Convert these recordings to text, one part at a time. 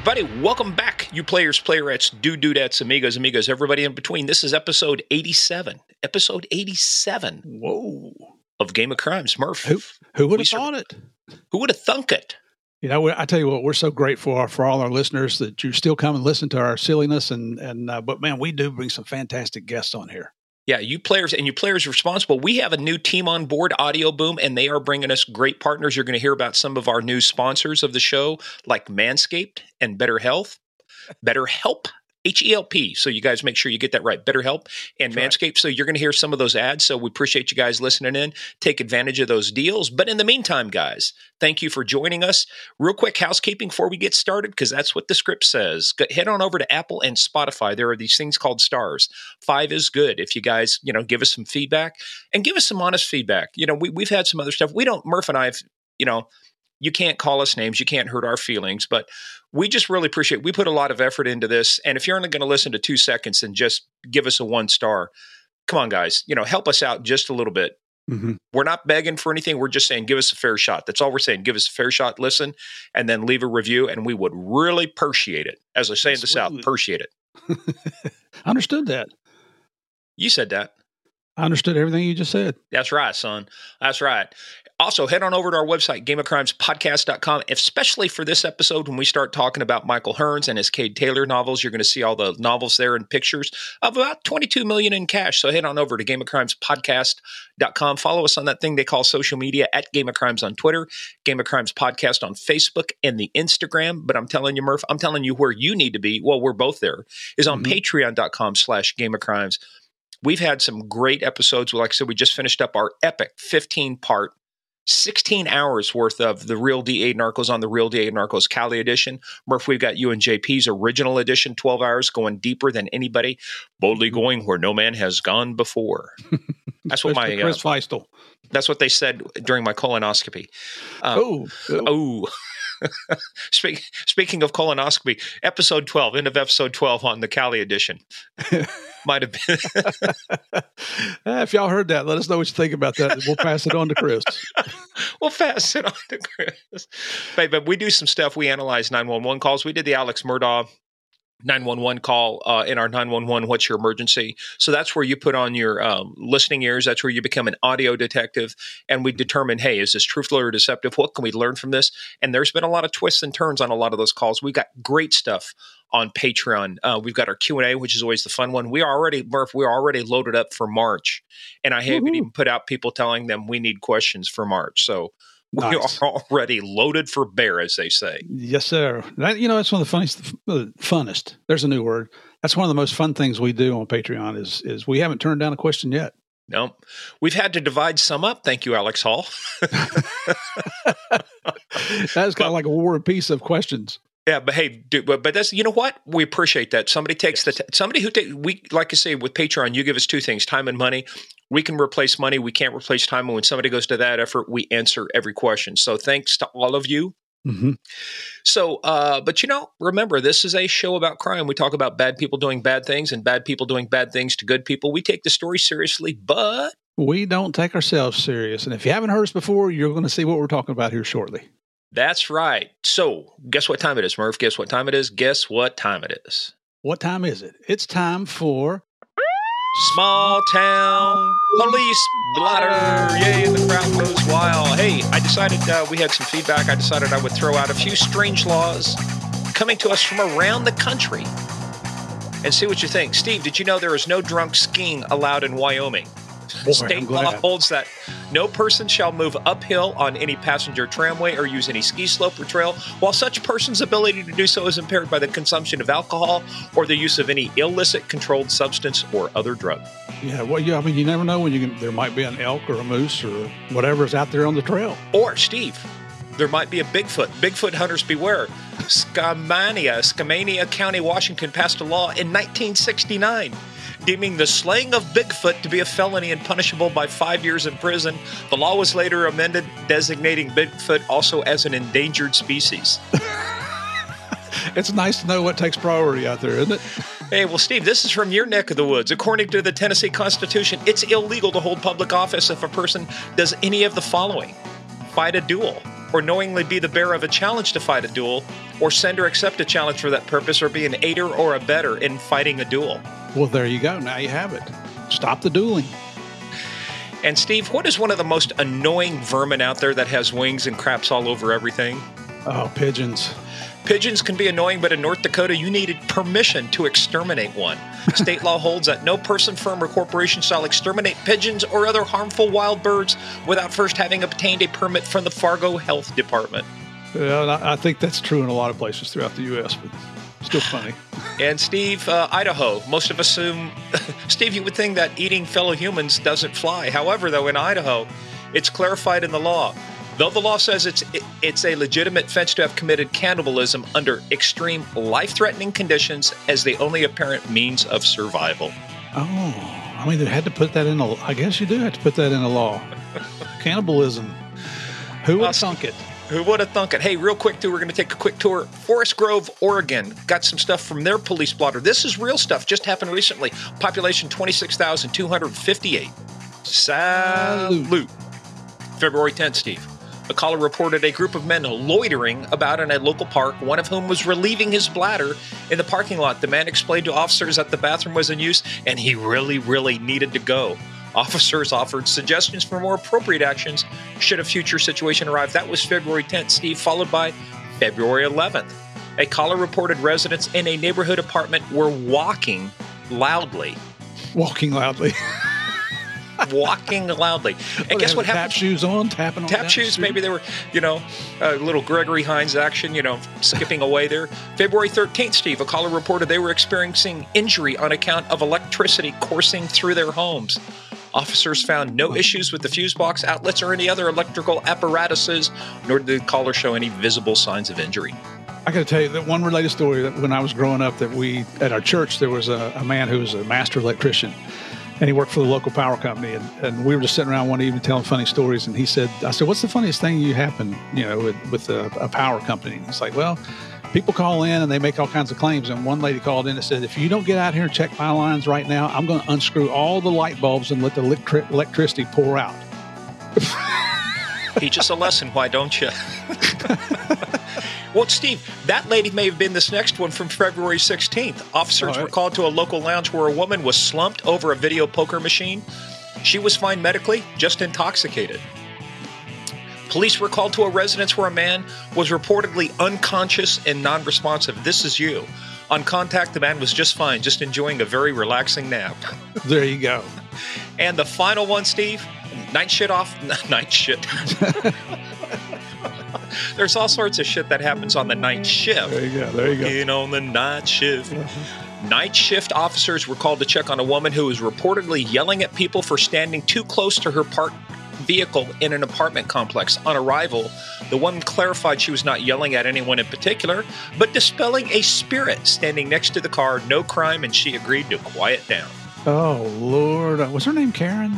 everybody. Welcome back, you players, playerettes, dudettes, amigos, everybody in between. This is episode 87. Episode 87. Whoa. Of Game of Crimes. Murph. Who would have thought it? Who would have thunk it? You know, I tell you what, we're so grateful for all our listeners that you still come and listen to our silliness. But man, we do bring some fantastic guests on here. Yeah, you players responsible. We have a new team on board, Audio Boom, and they are bringing us great partners. You're going to hear about some of our new sponsors of the show, like Manscaped and BetterHelp, HELP. So you guys make sure you get that right. BetterHelp and That's Manscaped. Right. So you're going to hear some of those ads. So we appreciate you guys listening in. Take advantage of those deals. But in the meantime, guys, thank you for joining us. Real quick housekeeping before we get started, because that's what the script says. Head on over to Apple and Spotify. There are these things called stars. 5 is good. If you guys, give us some feedback and give us some honest feedback. We've had some other stuff. Murph and I have, you can't call us names. You can't hurt our feelings, but we just really appreciate it. We put a lot of effort into this. And if you're only going to listen to 2 seconds and just give us a 1 star, come on, guys, help us out just a little bit. Mm-hmm. We're not begging for anything. We're just saying, give us a fair shot. That's all we're saying. Give us a fair shot, listen, and then leave a review. And we would really appreciate it. As I say in the South, appreciate it. I understood that. You said that. I understood everything you just said. That's right, son. That's right. Also, head on over to our website, gameofcrimespodcast.com, especially for this episode when we start talking about Michael Hearns and his Cade Taylor novels. You're going to see all the novels there and pictures of about $22 million in cash. So head on over to gameofcrimespodcast.com. Follow us on that thing they call social media at Game of Crimes on Twitter, Game of Crimes Podcast on Facebook and the Instagram. But I'm telling you, Murph, I'm telling you where you need to be. Well, we're both there. Is on patreon.com/Game of Crimes. We've had some great episodes. Like I said, we just finished up our epic 15-part 16 hours worth of the Real D8 Narcos on the Real D8 Narcos Cali edition. Murph, we've got you and JP's original edition, 12 hours, going deeper than anybody, boldly going where no man has gone before. That's what my Chris Feistel. That's what they said during my colonoscopy. Speaking of colonoscopy, episode 12, end of episode 12 on the Cali edition. Might have been. If y'all heard that, let us know what you think about that. We'll pass it on to Chris. We'll pass it on to Chris. But we do some stuff. We analyze 911 calls. We did the Alex Murdaugh 911 call in our 911 What's Your Emergency? So that's where you put on your listening ears. That's where you become an audio detective. And we determine, hey, is this truthful or deceptive? What can we learn from this? And there's been a lot of twists and turns on a lot of those calls. We've got great stuff on Patreon. We've got our Q&A, which is always the fun one. We're already loaded up for March. And I haven't even put out people telling them we need questions for March. So we are already loaded for bear, as they say. Yes, sir. That's one of the funnest. There's a new word. That's one of the most fun things we do on Patreon is we haven't turned down a question yet. No, we've had to divide some up. Thank you, Alex Hall. That's kind of like a war and peace of questions. Yeah, but hey, but that's, you know what? We appreciate that. Somebody takes like I say, with Patreon, you give us 2 things, time and money. We can replace money. We can't replace time. And when somebody goes to that effort, we answer every question. So thanks to all of you. Mm-hmm. So, but remember, this is a show about crime. We talk about bad people doing bad things and bad people doing bad things to good people. We take the story seriously, but we don't take ourselves serious. And if you haven't heard us before, you're going to see what we're talking about here shortly. That's right. So guess what time it is, Murph? Guess what time it is? Guess what time it is? What time is it? It's time for Small Town Police Blotter. Yay, and the crowd goes wild. Hey, I decided we had some feedback. I decided I would throw out a few strange laws coming to us from around the country and see what you think. Steve, did you know there is no drunk skiing allowed in Wyoming? State law holds that no person shall move uphill on any passenger tramway or use any ski slope or trail while such person's ability to do so is impaired by the consumption of alcohol or the use of any illicit controlled substance or other drug. Yeah, well, I mean, you never know when there might be an elk or a moose or whatever is out there on the trail. Or, Steve, there might be a Bigfoot. Bigfoot hunters beware. Skamania County, Washington passed a law in 1969 deeming the slaying of Bigfoot to be a felony and punishable by 5 years in prison. The law was later amended, designating Bigfoot also as an endangered species. It's nice to know what takes priority out there, isn't it? Hey, well, Steve, this is from your neck of the woods. According to the Tennessee Constitution, it's illegal to hold public office if a person does any of the following: fight a duel, or knowingly be the bearer of a challenge to fight a duel, or send or accept a challenge for that purpose, or be an aider or abettor in fighting a duel. Well, there you go. Now you have it. Stop the dueling. And Steve, what is one of the most annoying vermin out there that has wings and craps all over everything? Oh, pigeons. Pigeons can be annoying, but in North Dakota, you needed permission to exterminate one. State law holds that no person, firm, or corporation shall exterminate pigeons or other harmful wild birds without first having obtained a permit from the Fargo Health Department. Yeah, I think that's true in a lot of places throughout the U.S., but still funny. And Steve, Idaho. Most of us assume, Steve, you would think that eating fellow humans doesn't fly. However, though, in Idaho, it's clarified in the law. Though the law says it's a legitimate offense to have committed cannibalism under extreme life-threatening conditions as the only apparent means of survival. Oh, I mean, they had to put that in I guess you do have to put that in the law. Cannibalism. Who would have thunk it? Who would have thunk it? Hey, real quick, too, we're going to take a quick tour. Forest Grove, Oregon. Got some stuff from their police blotter. This is real stuff. Just happened recently. Population 26,258. Salute. February 10th, Steve. A caller reported a group of men loitering about in a local park, one of whom was relieving his bladder in the parking lot. The man explained to officers that the bathroom was in use and he really, really needed to go. Officers offered suggestions for more appropriate actions should a future situation arrive. That was February 10th, Steve, followed by February 11th. A caller reported residents in a neighborhood apartment were walking loudly. Walking loudly. Walking loudly. And guess what happened? Tap shoes on, tapping on tap shoes. Maybe they were, a little Gregory Hines action, skipping away there. February 13th, Steve, a caller reported they were experiencing injury on account of electricity coursing through their homes. Officers found no issues with the fuse box outlets or any other electrical apparatuses, nor did the caller show any visible signs of injury. I got to tell you that one related story that when I was growing up, that at our church, there was a man who was a master electrician. And he worked for the local power company, and we were just sitting around one evening telling funny stories. And I said, what's the funniest thing you happened, with a power company? And he's like, well, people call in and they make all kinds of claims. And one lady called in and said, if you don't get out here and check my lines right now, I'm going to unscrew all the light bulbs and let the electricity pour out. Teach us a lesson, why don't you? Well, Steve, that lady may have been this next one from February 16th. Officers were called to a local lounge where a woman was slumped over a video poker machine. She was fine medically, just intoxicated. Police were called to a residence where a man was reportedly unconscious and non-responsive. This is you. On contact, the man was just fine, just enjoying a very relaxing nap. There you go. And the final one, Steve, night shit. There's all sorts of shit that happens on the night shift. There you go. Working on the night shift. Night shift officers were called to check on a woman who was reportedly yelling at people for standing too close to her parked vehicle in an apartment complex. On arrival, the woman clarified she was not yelling at anyone in particular, but dispelling a spirit standing next to the car. No crime, and she agreed to quiet down. Oh, Lord. Was her name Karen?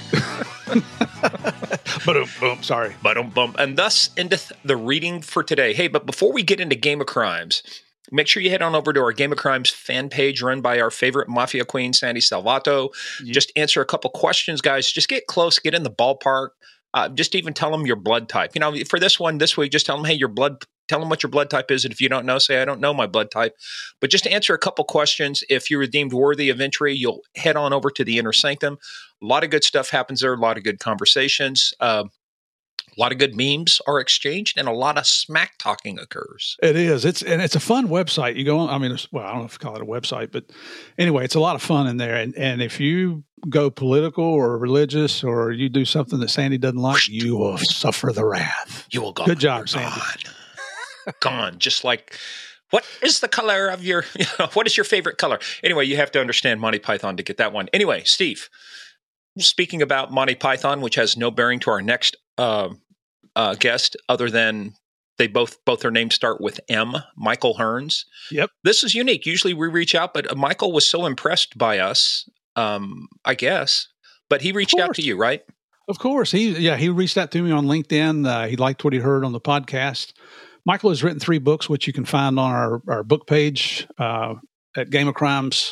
Sorry. And thus endeth the reading for today. Hey, but before we get into Game of Crimes, make sure you head on over to our Game of Crimes fan page run by our favorite Mafia queen, Sandy Salvato. Yeah. Just answer a couple questions, guys. Just get close, get in the ballpark. Just even tell them your blood type. For this one this week, just tell them, hey, tell them what your blood type is. And if you don't know, say, I don't know my blood type. But just to answer a couple questions, if you're deemed worthy of entry, you'll head on over to the Inner Sanctum. A lot of good stuff happens there, a lot of good conversations. A lot of good memes are exchanged, and a lot of smack talking occurs. It is. It's a fun website. You go on. I don't know if you call it a website, but anyway, it's a lot of fun in there. And if you go political or religious, or you do something that Sandy doesn't like, you will suffer the wrath. You will go. Good job, Sandy. Gone. Just like, what is the color of your? What is your favorite color? Anyway, you have to understand Monty Python to get that one. Anyway, Steve. Speaking about Monty Python, which has no bearing to our next guest, other than they both their names start with M. Michael Hearns. Yep. This is unique. Usually we reach out, but Michael was so impressed by us, I guess. But he reached out to you, right? Of course. He reached out to me on LinkedIn. He liked what he heard on the podcast. Michael has written 3 books, which you can find on our book page at gameofcrimes.com.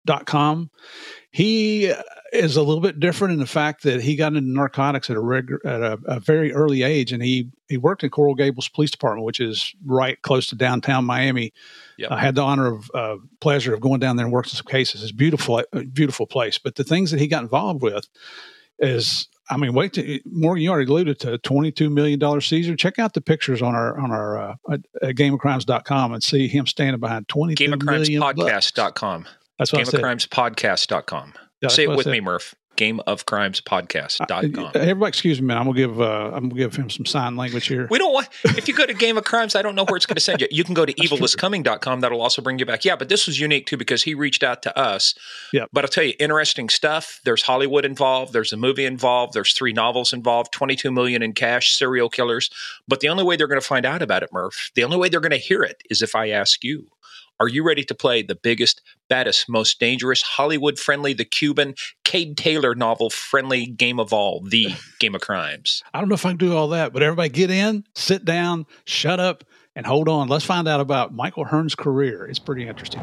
GameOfCrimes.com. He is a little bit different in the fact that he got into narcotics at a very early age, and he worked in Coral Gables Police Department, which is right close to downtown Miami. Yep. I had the honor of pleasure of going down there and working some cases. It's a beautiful place. But the things that he got involved with is, I mean, Morgan, you already alluded to $22 million Caesar. Check out the pictures on our at GameOfCrimes.com and see him standing behind $22 million. GameOfCrimesPodcast.com. That's what I said. GameOfCrimesPodcast.com. Yeah, say it with me, Murph. GameOfCrimesPodcast.com. Everybody, excuse me, man. I'm gonna give him some sign language here. We don't want. If you go to Game of Crimes, I don't know where it's going to send you. You can go to eviliscoming.com. That'll also bring you back. Yeah, but this was unique too because he reached out to us. Yeah. But I'll tell you, interesting stuff. There's Hollywood involved. There's a movie involved. There's 3 novels involved. $22 million in cash. Serial killers. But the only way they're going to find out about it, Murph, the only way they're going to hear it is if I ask you. Are you ready to play the biggest, baddest, most dangerous, Hollywood-friendly, the Cuban, Cade Taylor novel-friendly game of all, the Game of Crimes? I don't know if I can do all that, but everybody get in, sit down, shut up, and hold on. Let's find out about Michael Hearn's career. It's pretty interesting.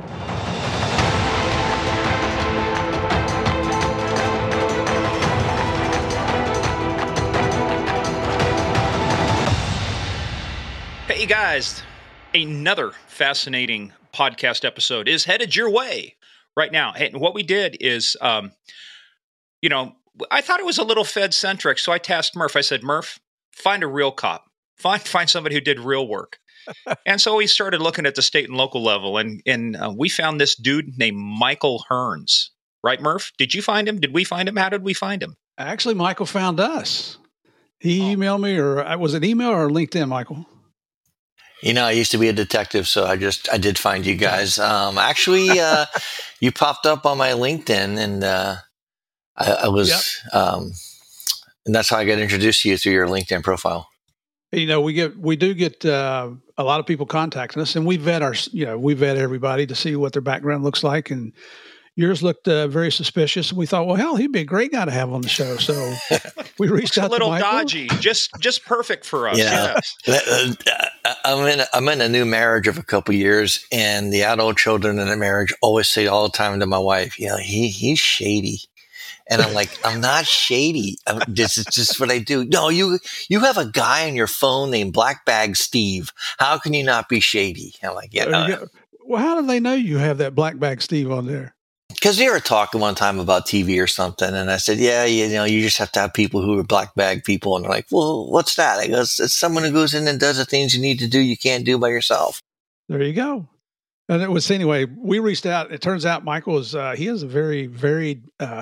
Hey, guys. Another fascinating podcast episode is headed your way right now. And what we did is, I thought it was a little Fed-centric, so I tasked Murph. I said, Murph, find a real cop. Find somebody who did real work. And so we started looking at the state and local level, and we found this dude named Michael Hearns. Right, Murph? Did you find him? Did we find him? How did we find him? Actually, Michael found us. He emailed me, or was it email or LinkedIn, Michael? I used to be a detective, so I did find you guys. You popped up on my LinkedIn, and I was, and that's how I got introduced to you through your LinkedIn profile. We do get a lot of people contacting us, and we vet everybody to see what their background looks like, and yours looked very suspicious, and we thought, well, hell, he'd be a great guy to have on the show. So we reached out to Michael. A little dodgy, just perfect for us. Yes. I'm in a new marriage of a couple of years, and the adult children in the marriage always say all the time to my wife, he's shady. And I'm like, I'm not shady. This is just what I do. No, you have a guy on your phone named Black Bag Steve. How can you not be shady? I'm like, yeah. Well, how do they know you have that Black Bag Steve on there? Because they were talking one time about TV or something, and I said, you just have to have people who are black bag people. And they're like, well, what's that? I go, it's someone who goes in and does the things you need to do you can't do by yourself. There you go. And it was, anyway, we reached out. It turns out Michael he has a very varied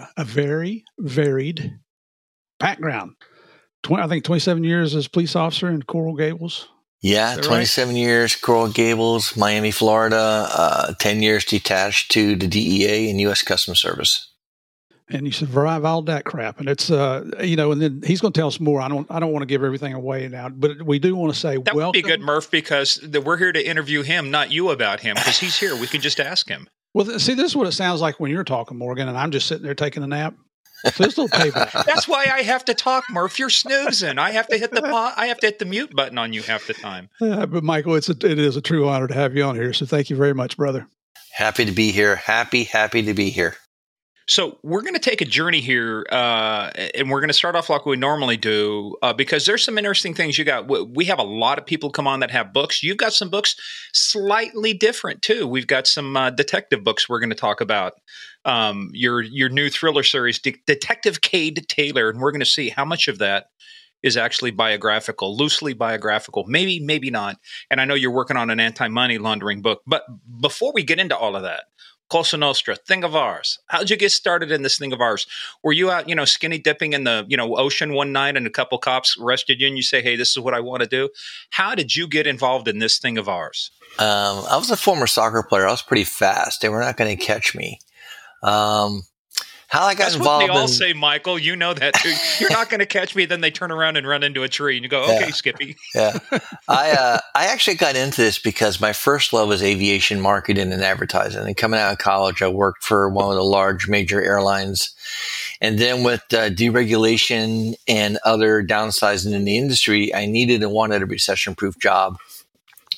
background. I think 27 years as a police officer in Coral Gables. Yeah, 27 years, Coral Gables, Miami, Florida, 10 years detached to the DEA and U.S. Customs Service. And you survive all that crap. And it's, and then he's going to tell us more. I don't want to give everything away now, but we do want to say that would be good, Murph, because we're here to interview him, not you about him, because he's here. We can just ask him. Well, see, this is what it sounds like when you're talking, Morgan, and I'm just sitting there taking a nap. So there's no payback. That's why I have to talk, Murph. You're snoozing. I have to hit the mute button on you half the time. But Michael, it is a true honor to have you on here. So thank you very much, brother. Happy to be here. Happy to be here. So we're going to take a journey here, and we're going to start off like we normally do, because there's some interesting things you got. We have a lot of people come on that have books. You've got some books slightly different, too. We've got some detective books we're going to talk about. Your new thriller series, Detective Cade Taylor, and we're going to see how much of that is actually biographical, loosely biographical, maybe not. And I know you're working on an anti-money laundering book. But before we get into all of that, Cosa Nostra, Thing of Ours. How'd you get started in this Thing of Ours? Were you out, skinny dipping in the, ocean one night and a couple cops arrested you and you say, hey, this is what I want to do? How did you get involved in this Thing of Ours? I was a former soccer player. I was pretty fast. They were not going to catch me. How I got involved. That's what they all say, Michael. You know that too. You're not going to catch me. Then they turn around and run into a tree, and you go, "Okay, Skippy." Yeah, I actually got into this because my first love was aviation marketing and advertising. And coming out of college, I worked for one of the large major airlines, and then with deregulation and other downsizing in the industry, I needed and wanted a recession-proof job.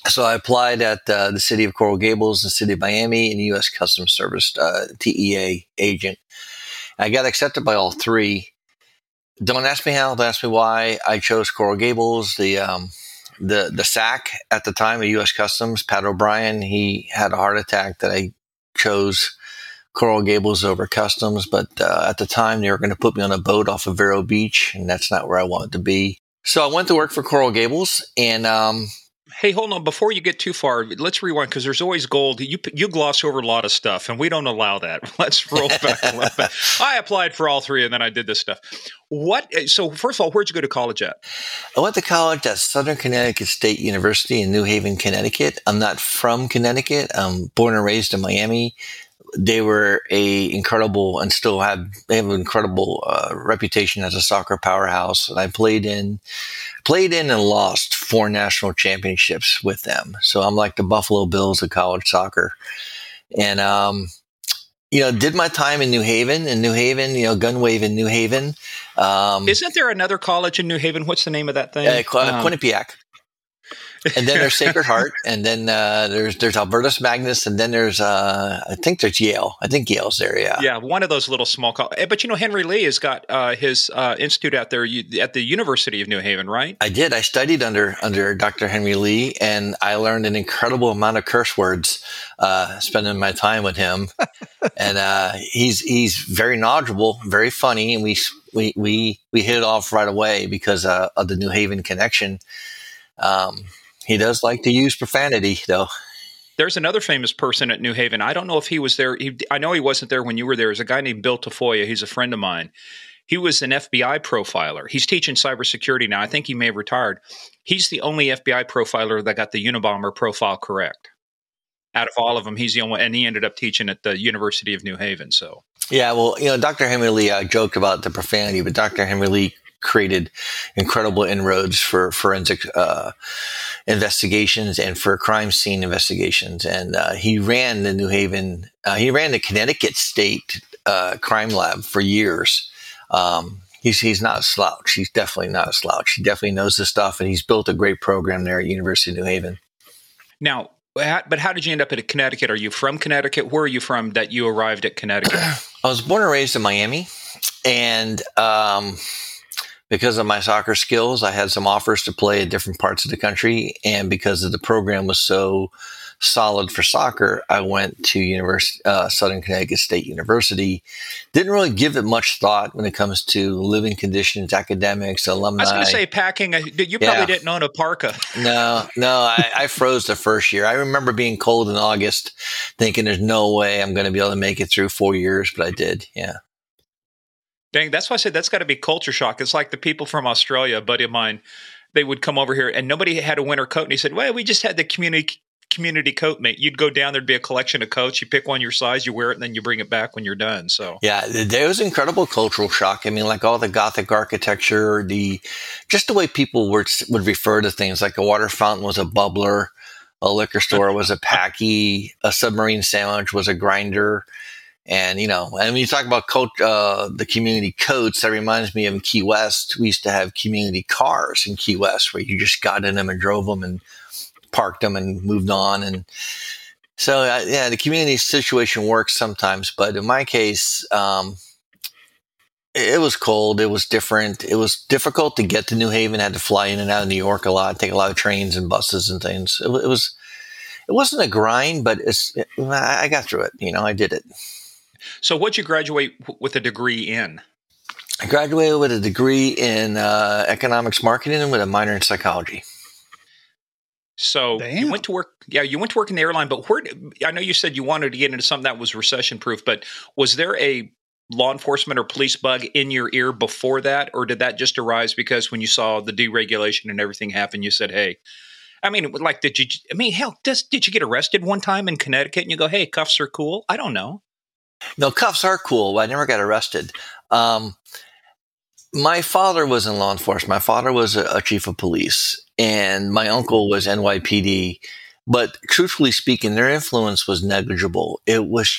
So I applied at the city of Coral Gables, the city of Miami, and U.S. Customs Service, TEA agent. I got accepted by all three. Don't ask me how, don't ask me why. I chose Coral Gables. The SAC at the time of U.S. Customs, Pat O'Brien, he had a heart attack that I chose Coral Gables over Customs. But at the time, they were going to put me on a boat off of Vero Beach, and that's not where I wanted to be. So I went to work for Coral Gables, and hey, hold on. Before you get too far, let's rewind because there's always gold. You gloss over a lot of stuff, and we don't allow that. Let's roll back a little bit. I applied for all three, and then I did this stuff. So first of all, where'd you go to college at? I went to college at Southern Connecticut State University in New Haven, Connecticut. I'm not from Connecticut. I'm born and raised in Miami. They were incredible and still they have an incredible reputation as a soccer powerhouse. And I played in and lost 4 national championships with them. So I'm like the Buffalo Bills of college soccer. And, did my time in New Haven, Gunwave in New Haven. Isn't there another college in New Haven? What's the name of that thing? Quinnipiac. And then there's Sacred Heart, and then there's Albertus Magnus, and then there's I think there's Yale. I think Yale's there. Yeah. Yeah, one of those little small colleges. But Henry Lee has got his institute out there at the University of New Haven, right? I did. I studied under Dr. Henry Lee, and I learned an incredible amount of curse words spending my time with him. And he's very knowledgeable, very funny, and we hit it off right away because of the New Haven connection. He does like to use profanity, though. There's another famous person at New Haven. I don't know if he was there. I know he wasn't there when you were there. There's a guy named Bill Tafoya. He's a friend of mine. He was an FBI profiler. He's teaching cybersecurity now. I think he may have retired. He's the only FBI profiler that got the Unabomber profile correct. Out of all of them, he's the only one, and he ended up teaching at the University of New Haven. So, yeah, well, Dr. Henry Lee, joked about the profanity, but Dr. Henry Lee created incredible inroads for forensic investigations and for crime scene investigations. And he ran the the Connecticut State Crime Lab for years. He's not a slouch. He's definitely not a slouch. He definitely knows this stuff, and he's built a great program there at University of New Haven. Now, but how did you end up at Connecticut? Are you from Connecticut? Where are you from that you arrived at Connecticut? I was born and raised in Miami, and because of my soccer skills, I had some offers to play at different parts of the country. And because of the program was so solid for soccer, I went to Southern Connecticut State University. Didn't really give it much thought when it comes to living conditions, academics, alumni. I was going to say packing. You probably didn't own a parka. No, I froze the first year. I remember being cold in August, thinking there's no way I'm going to be able to make it through 4 years, but I did. Yeah. Dang, that's why I said that's got to be culture shock. It's like the people from Australia, a buddy of mine, they would come over here and nobody had a winter coat. And he said, well, we just had the community coat, mate. You'd go down, there'd be a collection of coats. You pick one your size, you wear it, and then you bring it back when you're done. So yeah, there was incredible cultural shock. I mean, like all the Gothic architecture, just the way people would refer to things, like a water fountain was a bubbler, a liquor store was a packy, a submarine sandwich was a grinder. And, when you talk about the community coats, that reminds me of in Key West. We used to have community cars in Key West where you just got in them and drove them and parked them and moved on. And so, the community situation works sometimes. But in my case, it was cold. It was different. It was difficult to get to New Haven. I had to fly in and out of New York a lot, take a lot of trains and buses and things. It wasn't a grind, but I got through it. I did it. So what'd you graduate with a degree in? I graduated with a degree in economics marketing and with a minor in psychology. So you went to work. Yeah, you went to work in the airline, but I know you said you wanted to get into something that was recession proof, but was there a law enforcement or police bug in your ear before that? Or did that just arise because when you saw the deregulation and everything happen, you said, hey, I mean, like, did you get arrested one time in Connecticut and you go, hey, cuffs are cool? I don't know. No, cuffs are cool. I never got arrested. My father was in law enforcement. My father was a chief of police, and my uncle was NYPD. But truthfully speaking, their influence was negligible. It was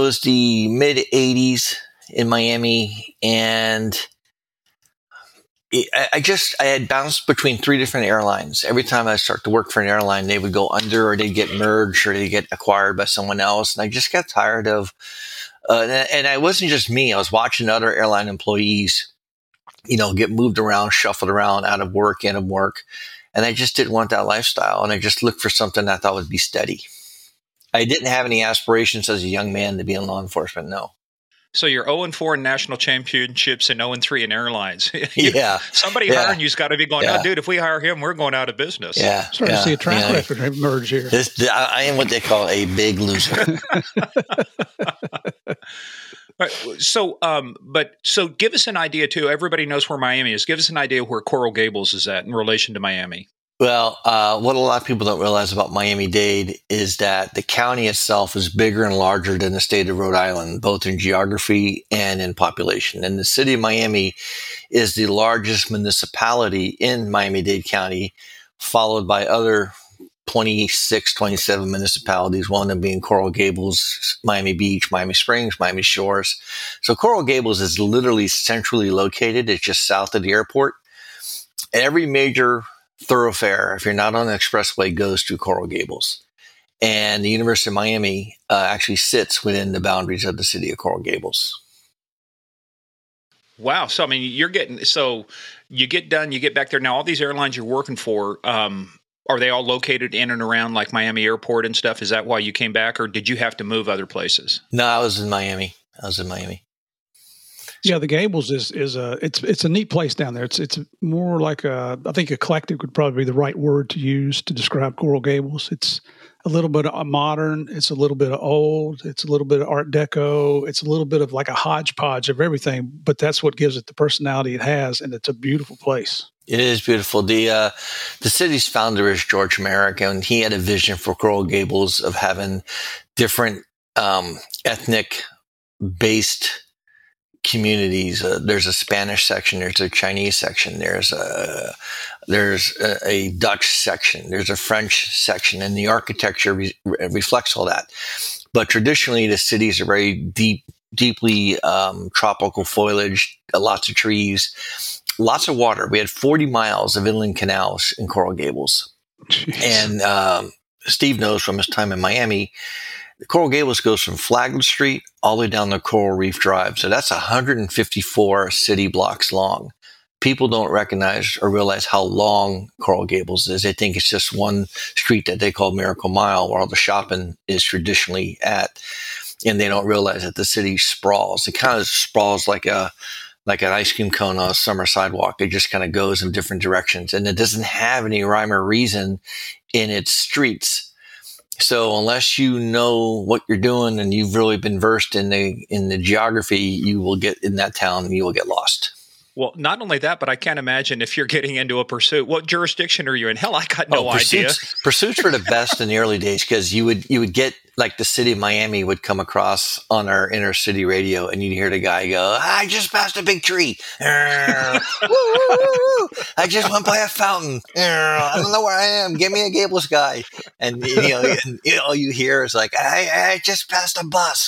the mid 80s in Miami, and I had bounced between 3 different airlines. Every time I start to work for an airline, they would go under, or they'd get merged, or they'd get acquired by someone else. And I just got tired of, and it wasn't just me. I was watching other airline employees, get moved around, shuffled around, out of work, in of work. And I just didn't want that lifestyle. And I just looked for something I thought would be steady. I didn't have any aspirations as a young man to be in law enforcement. No. So you're 0-4 in national championships and 0-3 in airlines. Yeah. Somebody hiring you's got to be going, oh, dude, if we hire him, we're going out of business. Yeah. Starting to see a track record emerge here. I am what they call a big loser. Right. So give us an idea too. Everybody knows where Miami is. Give us an idea where Coral Gables is at in relation to Miami. Well, what a lot of people don't realize about Miami-Dade is that the county itself is bigger and larger than the state of Rhode Island, both in geography and in population. And the city of Miami is the largest municipality in Miami-Dade County, followed by other 26, 27 municipalities, one of them being Coral Gables, Miami Beach, Miami Springs, Miami Shores. So Coral Gables is literally centrally located. It's just south of the airport. Every major thoroughfare, if you're not on the expressway, goes through Coral Gables. And the University of Miami actually sits within the boundaries of the city of Coral Gables. Wow. So, I mean, you get done, you get back there. Now, all these airlines you're working for, are they all located in and around like Miami Airport and stuff? Is that why you came back, or did you have to move other places? No, I was in Miami. Yeah, the Gables is it's a neat place down there. It's more like I think eclectic would probably be the right word to use to describe Coral Gables. It's a little bit of modern, it's a little bit of old, it's a little bit of Art Deco, it's a little bit of like a hodgepodge of everything. But that's what gives it the personality it has, and it's a beautiful place. It is beautiful. The city's founder is George Merrick, and he had a vision for Coral Gables of having different ethnic-based communities. There's a Spanish section, there's a Chinese section, there's a Dutch section, there's a French section, and the architecture reflects all that. But traditionally, the cities are very deeply tropical foliage, lots of trees, lots of water. We had 40 miles of inland canals in Coral Gables. Jeez. And Steve knows from his time in Miami, the Coral Gables goes from Flagler Street all the way down to Coral Reef Drive. So that's 154 city blocks long. People don't recognize or realize how long Coral Gables is. They think it's just one street that they call Miracle Mile, where all the shopping is traditionally at. And they don't realize that the city sprawls. It kind of sprawls like an ice cream cone on a summer sidewalk. It just kind of goes in different directions. And it doesn't have any rhyme or reason in its streets. So unless you know what you're doing and you've really been versed in the geography, you will get in that town and you will get lost. Well, not only that, but I can't imagine if you're getting into a pursuit. What jurisdiction are you in? Hell, I got no idea. Pursuits were the best in the early days because you would get, like, the city of Miami would come across on our inner city radio, and you'd hear the guy go, "I just passed a big tree. I just went by a fountain. I don't know where I am. Give me a Gables guy." And all you hear is like, "I just passed a bus."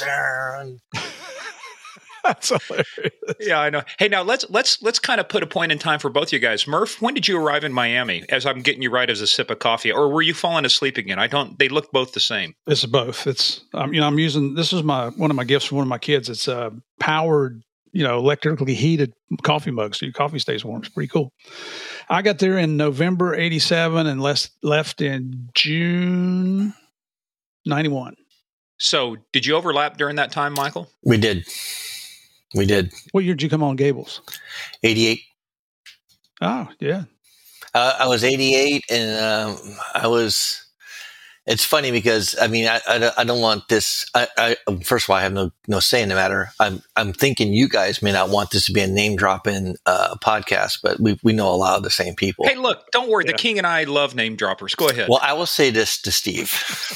That's hilarious. Yeah, I know. Hey, now let's kind of put a point in time for both you guys. Murph, when did you arrive in Miami? As I'm getting you right as a sip of coffee, or were you falling asleep again? They look both the same. It's both. It's I'm using, this is one of my gifts from one of my kids. It's a powered, electrically heated coffee mug, so your coffee stays warm. It's pretty cool. I got there in November '87 and left in June '91. So, did you overlap during that time, Michael? We did. What year did you come on Gables? 88. Oh, yeah. I was 88, and it's funny because, I don't want this. First of all, I have no say in the matter. I'm thinking you guys may not want this to be a name dropping podcast, but we know a lot of the same people. Hey, look, don't worry. Yeah. The King and I love name droppers. Go ahead. Well, I will say this to Steve.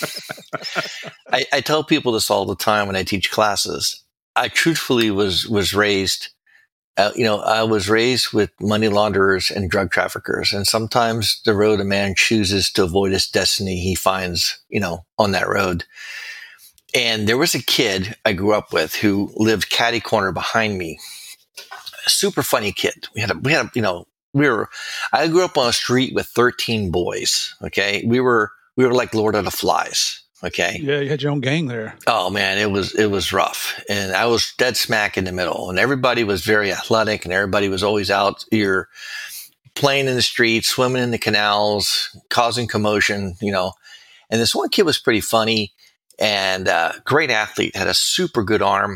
I tell people this all the time when I teach classes. I truthfully was raised, I was raised with money launderers and drug traffickers. And sometimes the road a man chooses to avoid his destiny, he finds, on that road. And there was a kid I grew up with who lived catty corner behind me. A super funny kid. We had I grew up on a street with 13 boys. Okay. We were like Lord of the Flies. Okay. Yeah, you had your own gang there. Oh man, it was rough. And I was dead smack in the middle, and everybody was very athletic, and everybody was always out here playing in the streets, swimming in the canals, causing commotion, And this one kid was pretty funny and great athlete, had a super good arm,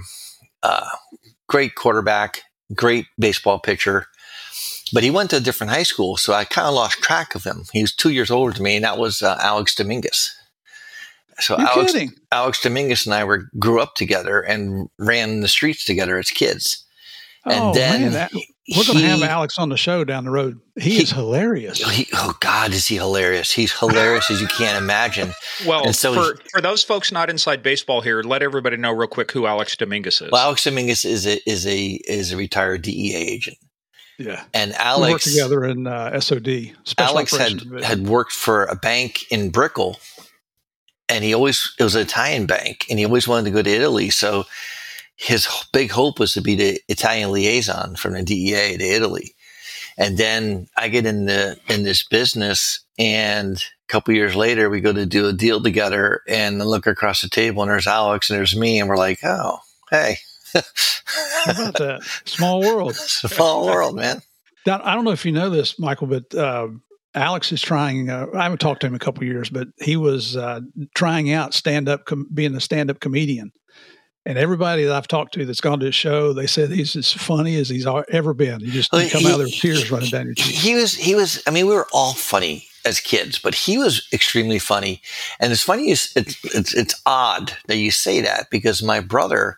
great quarterback, great baseball pitcher. But he went to a different high school, so I kind of lost track of him. He was 2 years older than me, and that was Alex Dominguez. So Alex Dominguez and I grew up together and ran the streets together as kids. And then we're going to have Alex on the show down the road. He is hilarious. Oh God, is he hilarious? He's hilarious as you can't imagine. Well, and so for those folks not inside baseball here, let everybody know real quick who Alex Dominguez is. Well, Alex Dominguez is a retired DEA agent. Yeah, and Alex we worked together in SOD. Alex had worked for a bank in Brickell. And it was an Italian bank, and he always wanted to go to Italy. So his big hope was to be the Italian liaison from the DEA to Italy. And then I get in this business, and a couple of years later, we go to do a deal together, and I look across the table, and there's Alex, and there's me, and we're like, oh, hey. How about that? Small world. Small world, man. Now, I don't know if you know this, Michael, but Alex is trying, I haven't talked to him in a couple of years, but he was trying out being a stand-up comedian. And everybody that I've talked to that's gone to his show, they said he's as funny as he's ever been. You come out of there with tears running down your cheeks. He was, I mean, we were all funny as kids, but he was extremely funny. And it's funny, it's odd that you say that, because my brother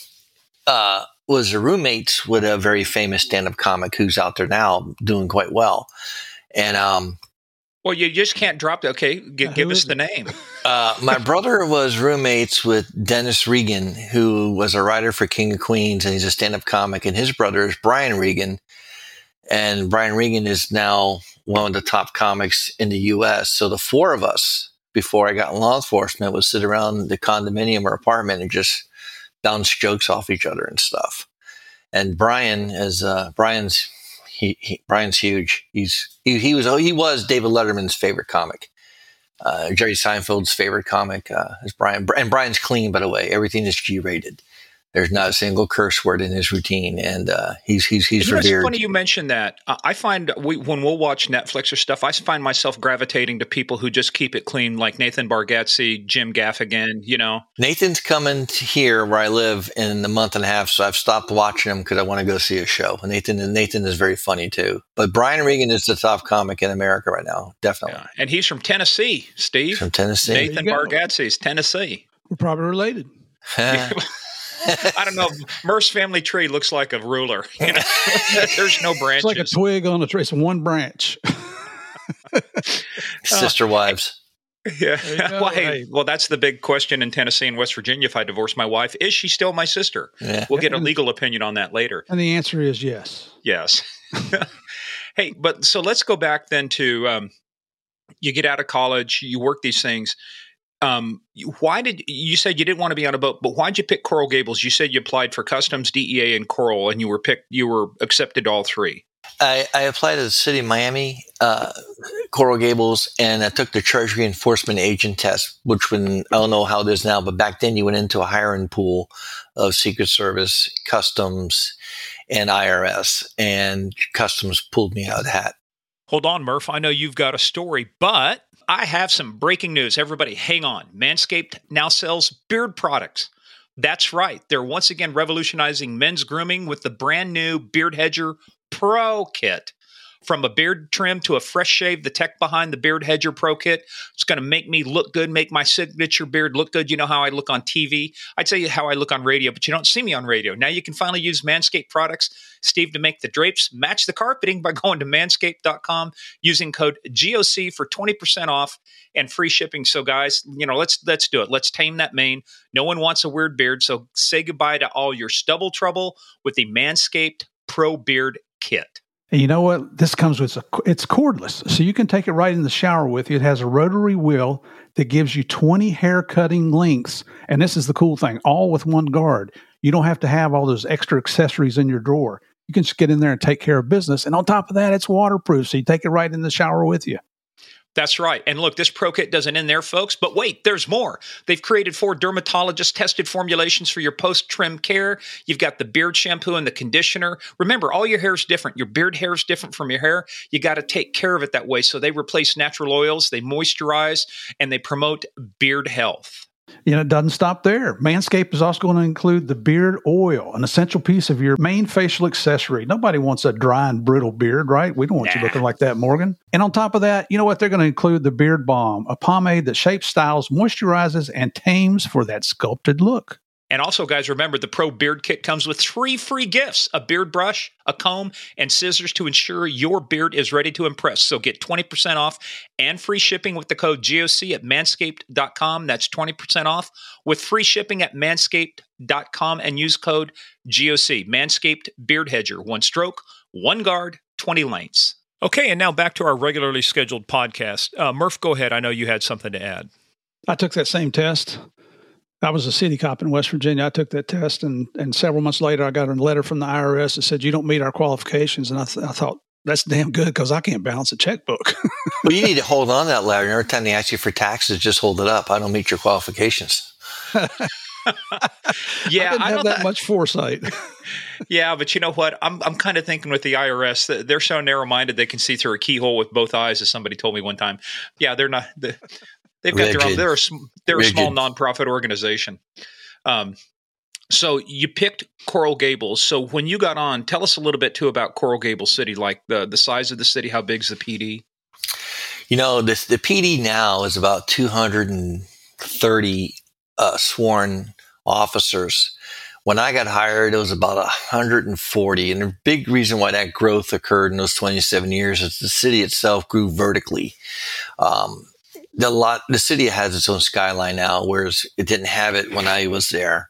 was a roommate with a very famous stand-up comic who's out there now doing quite well. And well, you just can't drop it. Okay, give us the name. My brother was roommates with Dennis Regan, who was a writer for King of Queens, and he's a stand-up comic. And his brother is Brian Regan, and Brian Regan is now one of the top comics in the U.S. So the four of us, before I got in law enforcement, would sit around the condominium or apartment and just bounce jokes off each other and stuff. And Brian is Brian's huge. He was David Letterman's favorite comic. Jerry Seinfeld's favorite comic is Brian. And Brian's clean, by the way. Everything is G-rated. There's not a single curse word in his routine, and he's revered. It's funny you mentioned that. I find when we'll watch Netflix or stuff, I find myself gravitating to people who just keep it clean, like Nathan Bargatze, Jim Gaffigan. Nathan's coming here where I live in a month and a half, so I've stopped watching him because I want to go see a show. Nathan is very funny too. But Brian Regan is the top comic in America right now, definitely. Yeah. And he's from Tennessee, Steve. From Tennessee. Nathan Bargatze is Tennessee. We're probably related. I don't know. Murph's family tree looks like a ruler. There's no branches. It's like a twig on a tree. It's one branch. Sister wives. Yeah. Well, that's the big question in Tennessee and West Virginia. If I divorce my wife, is she still my sister? Yeah. We'll get a legal opinion on that later. And the answer is yes. Yes. Hey, but so let's go back then to you get out of college, you work these things. Why did you said you didn't want to be on a boat, but why'd you pick Coral Gables? You said you applied for Customs, DEA, and Coral, and you were accepted all three. I applied to the city of Miami, Coral Gables, and I took the Treasury Enforcement Agent test, which I don't know how it is now, but back then you went into a hiring pool of Secret Service, Customs, and IRS, and Customs pulled me out of the hat. Hold on, Murph. I know you've got a story, but I have some breaking news. Everybody, hang on. Manscaped now sells beard products. That's right. They're once again revolutionizing men's grooming with the brand new Beard Hedger Pro Kit. From a beard trim to a fresh shave, the tech behind the Beard Hedger Pro Kit, it's going to make me look good, make my signature beard look good. You know how I look on TV? I'd tell you how I look on radio, but you don't see me on radio. Now you can finally use Manscaped products, Steve, to make the drapes match the carpeting by going to manscaped.com using code GOC for 20% off and free shipping. So guys, let's do it. Let's tame that mane. No one wants a weird beard. So say goodbye to all your stubble trouble with the Manscaped Pro Beard Kit. And you know what? This comes with it's cordless, so you can take it right in the shower with you. It has a rotary wheel that gives you 20 hair cutting lengths, and this is the cool thing, all with one guard. You don't have to have all those extra accessories in your drawer. You can just get in there and take care of business. And on top of that, it's waterproof. So you take it right in the shower with you. That's right. And look, this Pro Kit doesn't end there, folks. But wait, there's more. They've created 4 dermatologist-tested formulations for your post-trim care. You've got the beard shampoo and the conditioner. Remember, all your hair is different. Your beard hair is different from your hair. You got to take care of it that way. So they replace natural oils, they moisturize, and they promote beard health. It doesn't stop there. Manscaped is also going to include the beard oil, an essential piece of your main facial accessory. Nobody wants a dry and brittle beard, right? We don't want you looking like that, Morgan. And on top of that, you know what? They're going to include the Beard Balm, a pomade that shapes, styles, moisturizes, and tames for that sculpted look. And also, guys, remember, the Pro Beard Kit comes with 3 free gifts: a beard brush, a comb, and scissors to ensure your beard is ready to impress. So get 20% off and free shipping with the code GOC at manscaped.com. That's 20% off with free shipping at manscaped.com and use code GOC. Manscaped Beard Hedger. 1 stroke, 1 guard, 20 lengths. Okay, and now back to our regularly scheduled podcast. Murph, go ahead. I know you had something to add. I took that same test. I was a city cop in West Virginia. I took that test, and several months later, I got a letter from the IRS that said, you don't meet our qualifications. And I thought, that's damn good, because I can't balance a checkbook. Well, you need to hold on to that letter. Every time they ask you for taxes, just hold it up. I don't meet your qualifications. Yeah, I didn't have that much foresight. Yeah, but you know what? I'm kind of thinking with the IRS that they're so narrow-minded they can see through a keyhole with both eyes, as somebody told me one time. Yeah, they're not. They've got their own. They're a small nonprofit organization. So you picked Coral Gables. So when you got on, tell us a little bit too about Coral Gables City, like the size of the city, how big's the PD? The PD now is about 230 sworn officers. When I got hired, it was about 140. And the big reason why that growth occurred in those 27 years is the city itself grew vertically. The city has its own skyline now, whereas it didn't have it when I was there.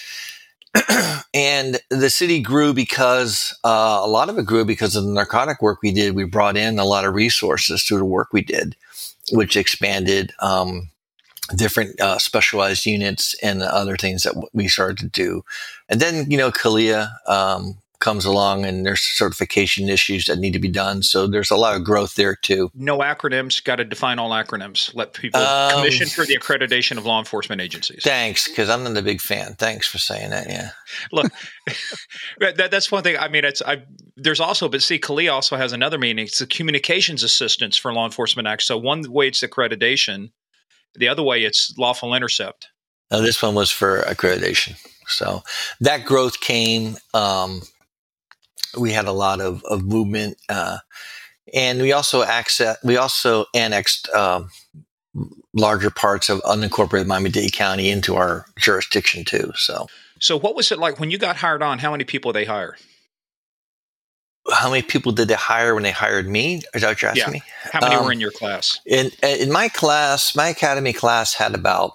And the city grew because a lot of it grew because of the narcotic work we did. We brought in a lot of resources through the work we did, which expanded different specialized units and other things that we started to do. And then, CALEA comes along, and there's certification issues that need to be done. So there's a lot of growth there too. No acronyms. Got to define all acronyms. Let people commission for the accreditation of law enforcement agencies. Thanks, because I'm not a big fan. Thanks for saying that. Yeah. Look, that's one thing. I mean, there's also, but see, CALEA also has another meaning. It's the communications assistance for law enforcement act. So one way it's accreditation, the other way it's lawful intercept. Now, this one was for accreditation. So that growth came. We had a lot of movement, and we also annexed larger parts of unincorporated Miami-Dade County into our jurisdiction too. So what was it like when you got hired on? How many people did they hire? How many people did they hire when they hired me? Is that what you're asking me? How many were in your class? In my class, my academy class had about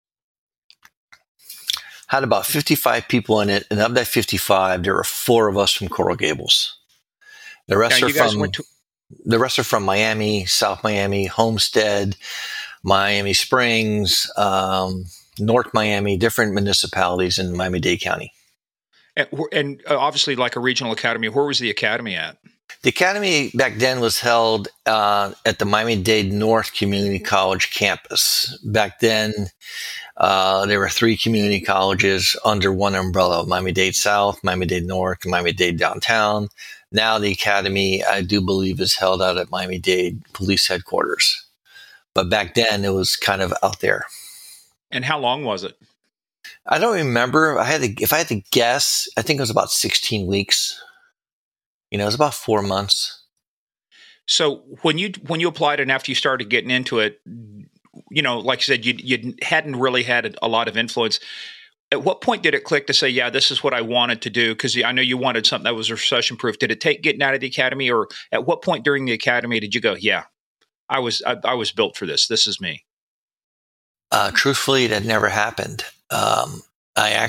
55 people in it, and of that 55, there were 4 of us from Coral Gables. The rest are from Miami, South Miami, Homestead, Miami Springs, North Miami, different municipalities in Miami-Dade County. And obviously, like a regional academy, where was the academy at? The academy back then was held at the Miami-Dade North Community College campus. Back then, there were 3 community colleges under one umbrella: Miami-Dade South, Miami-Dade North, and Miami-Dade Downtown. Now the academy, I do believe, is held out at Miami-Dade Police Headquarters. But back then, it was kind of out there. And how long was it? I don't remember. If I had to guess, I think it was about 16 weeks. It was about 4 months. So when you applied and after you started getting into it, like you said, you hadn't really had a lot of influence. At what point did it click to say, yeah, this is what I wanted to do? Because I know you wanted something that was recession proof. Did it take getting out of the academy, or at what point during the academy did you go, yeah, I was built for this. This is me. Truthfully, that never happened. I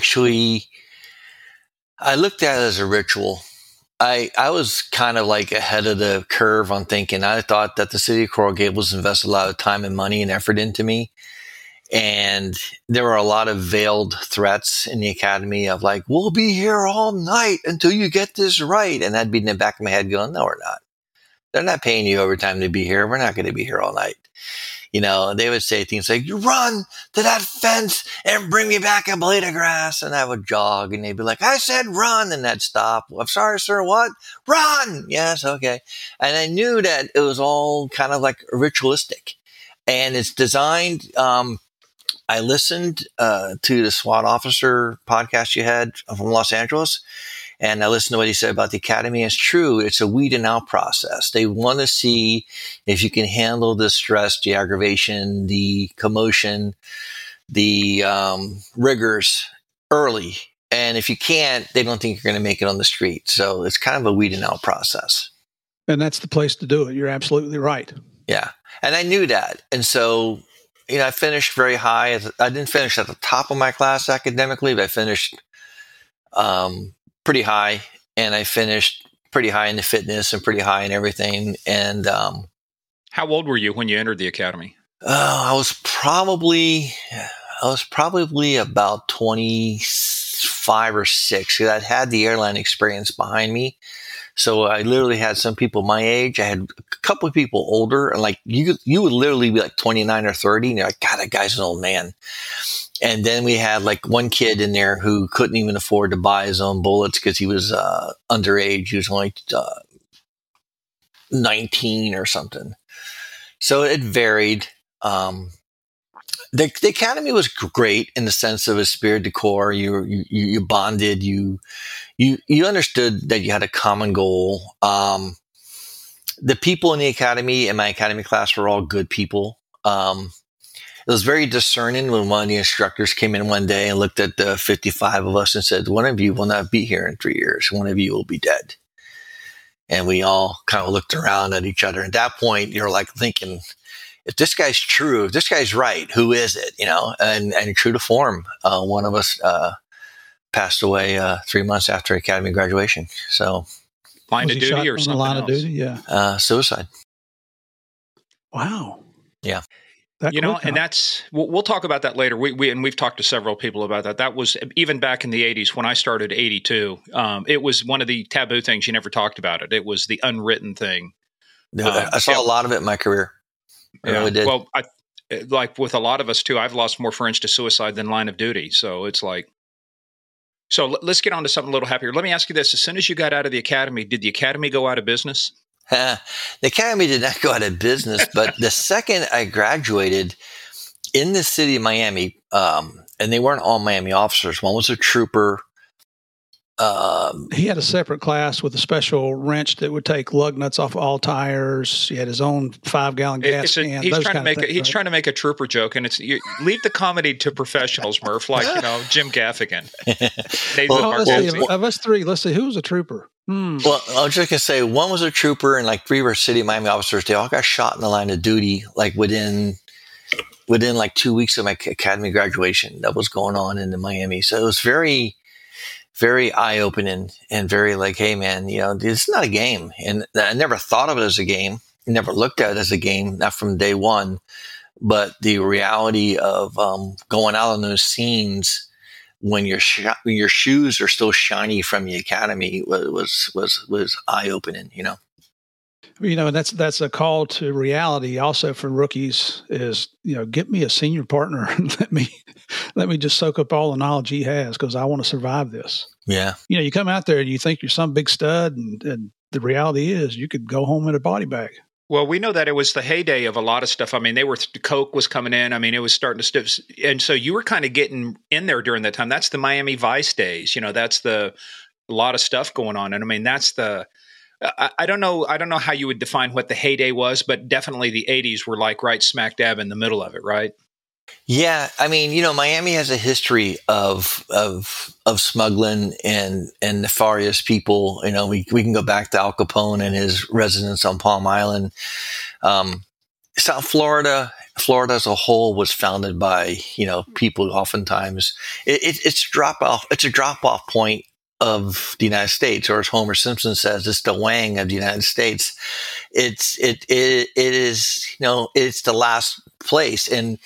looked at it as a ritual. I was kind of like ahead of the curve on thinking. I thought that the city of Coral Gables invested a lot of time and money and effort into me. And there were a lot of veiled threats in the academy of like, we'll be here all night until you get this right. And I'd be in the back of my head going, no, we're not. They're not paying you overtime to be here. We're not going to be here all night. You know, they would say things like, you run to that fence and bring me back a blade of grass. And I would jog and they'd be like, I said run. And I'd stop. I'm sorry, sir. What? Run. Yes. Okay. And I knew that it was all kind of like ritualistic, and it's designed. I listened to the SWAT officer podcast you had from Los Angeles. And I listened to what he said about the academy. It's true. It's a weeding out process. They want to see if you can handle the stress, the aggravation, the commotion, the rigors early. And if you can't, they don't think you're going to make it on the street. So it's kind of a weeding out process. And that's the place to do it. You're absolutely right. Yeah. And I knew that. And so, you know, I finished very high. I didn't finish at the top of my class academically, but I finished pretty high, and I finished pretty high in the fitness and pretty high in everything. And how old were you when you entered the academy? I was probably about 25 or 6. I'd had the airline experience behind me. So I literally had some people my age. I had a couple of people older, and like you would literally be like 29 or 30, and you're like, God, that guy's an old man. And then we had like one kid in there who couldn't even afford to buy his own bullets because he was underage. He was only 19 or something. So it varied. The academy was great in the sense of a spirit de corps. You bonded. You understood that you had a common goal. The people in the academy, in my academy class, were all good people. It was very discerning when one of the instructors came in one day and looked at the 55 of us and said, one of you will not be here in 3 years. One of you will be dead. And we all kind of looked around at each other. At that point, you're like thinking, if this guy's true, if this guy's right, who is it? You know, and true to form, one of us passed away 3 months after academy graduation. So, line of duty or something else? Line of duty, yeah. Suicide. Wow. Yeah. You know, and that's, we'll talk about that later. We've talked to several people about that. That was even back in the 80s when I started 82. It was one of the taboo things. You never talked about it. It was the unwritten thing. I saw a lot of it in my career. I really did. Well, like with a lot of us too, I've lost more friends to suicide than line of duty. So it's like, so let's get on to something a little happier. Let me ask you this. As soon as you got out of the academy, did the academy go out of business? The academy did not go out of business, but the second I graduated in the city of Miami, and they weren't all Miami officers. One was a trooper. He had a separate class with a special wrench that would take lug nuts off all tires. He had his own 5-gallon gas can. He's trying to make a trooper joke, and leave the comedy to professionals, Murph, like Jim Gaffigan. Of us three, let's see who was a trooper. Well, I was just gonna say one was a trooper, and like 3 were city of Miami officers. They all got shot in the line of duty, like within like 2 weeks of my academy graduation. That was going on in Miami, so it was very, very eye-opening and very like, hey man, it's not a game. And I never thought of it as a game. Never looked at it as a game, not from day one. But the reality of going out on those scenes when your shoes are still shiny from the academy was eye-opening, And that's a call to reality also for rookies is, get me a senior partner and let me just soak up all the knowledge he has because I want to survive this. Yeah. You come out there and you think you're some big stud and the reality is you could go home in a body bag. Well, we know that it was the heyday of a lot of stuff. I mean, Coke was coming in. I mean, it was starting to stiff. And so you were kind of getting in there during that time. That's the Miami Vice days. That's a lot of stuff going on. And I mean, that's I don't know how you would define what the heyday was, but definitely the 80s were like right smack dab in the middle of it, right? Yeah, I mean, Miami has a history of smuggling and nefarious people. We can go back to Al Capone and his residence on Palm Island. South Florida as a whole was founded by people. Oftentimes, it's a drop off point of the United States, or as Homer Simpson says, it's the Wang of the United States. It is it's the last place. And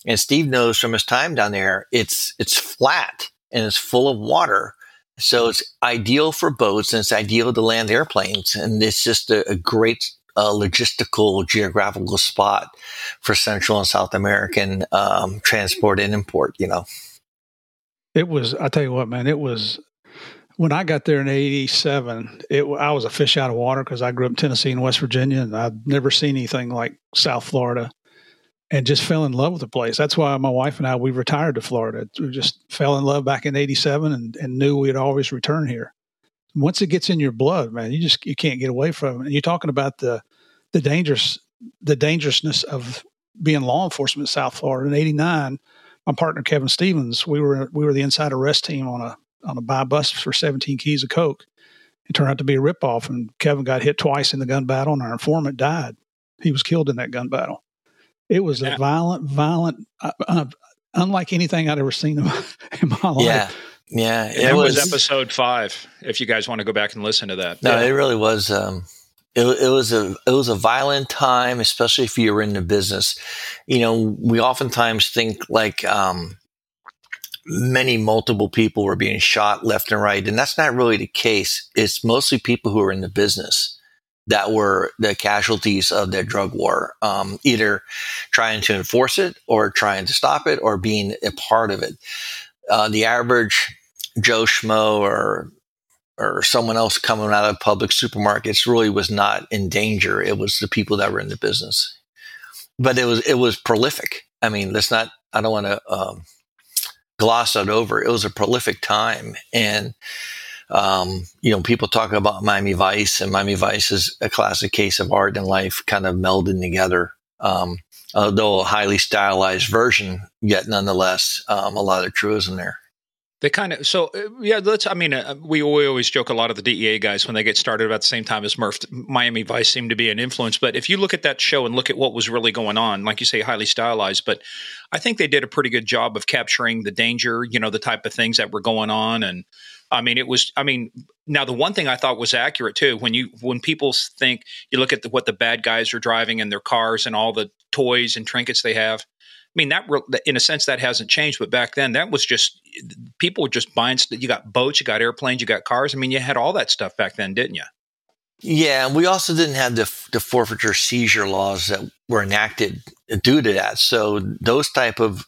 And Steve knows from his time down there, it's flat and it's full of water. So it's ideal for boats and it's ideal to land airplanes. And it's just a great logistical, geographical spot for Central and South American transport and import, It was, I tell you what, man, it was, when I got there in 87, I was a fish out of water because I grew up in Tennessee and West Virginia, and I'd never seen anything like South Florida, and just fell in love with the place. That's why my wife and I, we retired to Florida. We just fell in love back in 87 and knew we'd always return here. Once it gets in your blood, man, you can't get away from it. And you're talking about the dangerousness of being law enforcement in South Florida. In 89, my partner Kevin Stevens, we were the inside arrest team on a buy bus for 17 keys of coke. It turned out to be a ripoff, and Kevin got hit twice in the gun battle, and our informant died. He was killed in that gun battle. It was a violent, unlike anything I'd ever seen in my life. Yeah. It was episode 5. If you guys want to go back and listen to that. No, it really was. It was a violent time, especially if you were in the business. We oftentimes think like multiple people were being shot left and right, and that's not really the case. It's mostly people who are in the business that were the casualties of that drug war, either trying to enforce it or trying to stop it or being a part of it. The average Joe Schmo or someone else coming out of public supermarkets really was not in danger. It was the people that were in the business. But it was prolific. I mean, I don't want to gloss that over. It was a prolific time. And people talk about Miami Vice, and Miami Vice is a classic case of art and life kind of melding together. Although a highly stylized version, yet nonetheless, a lot of truism there. They kind of, we always joke, a lot of the DEA guys, when they get started about the same time as Murph, Miami Vice seemed to be an influence. But if you look at that show and look at what was really going on, like you say, highly stylized, but I think they did a pretty good job of capturing the danger, the type of things that were going on. And now the one thing I thought was accurate too, when people think, you look at what the bad guys are driving in their cars and all the toys and trinkets they have. I mean, that in a sense that hasn't changed, but back then that was just, people were just buying. You got boats, you got airplanes, you got cars. I mean, you had all that stuff back then, didn't you? Yeah, and we also didn't have the forfeiture seizure laws that were enacted due to that. So those type of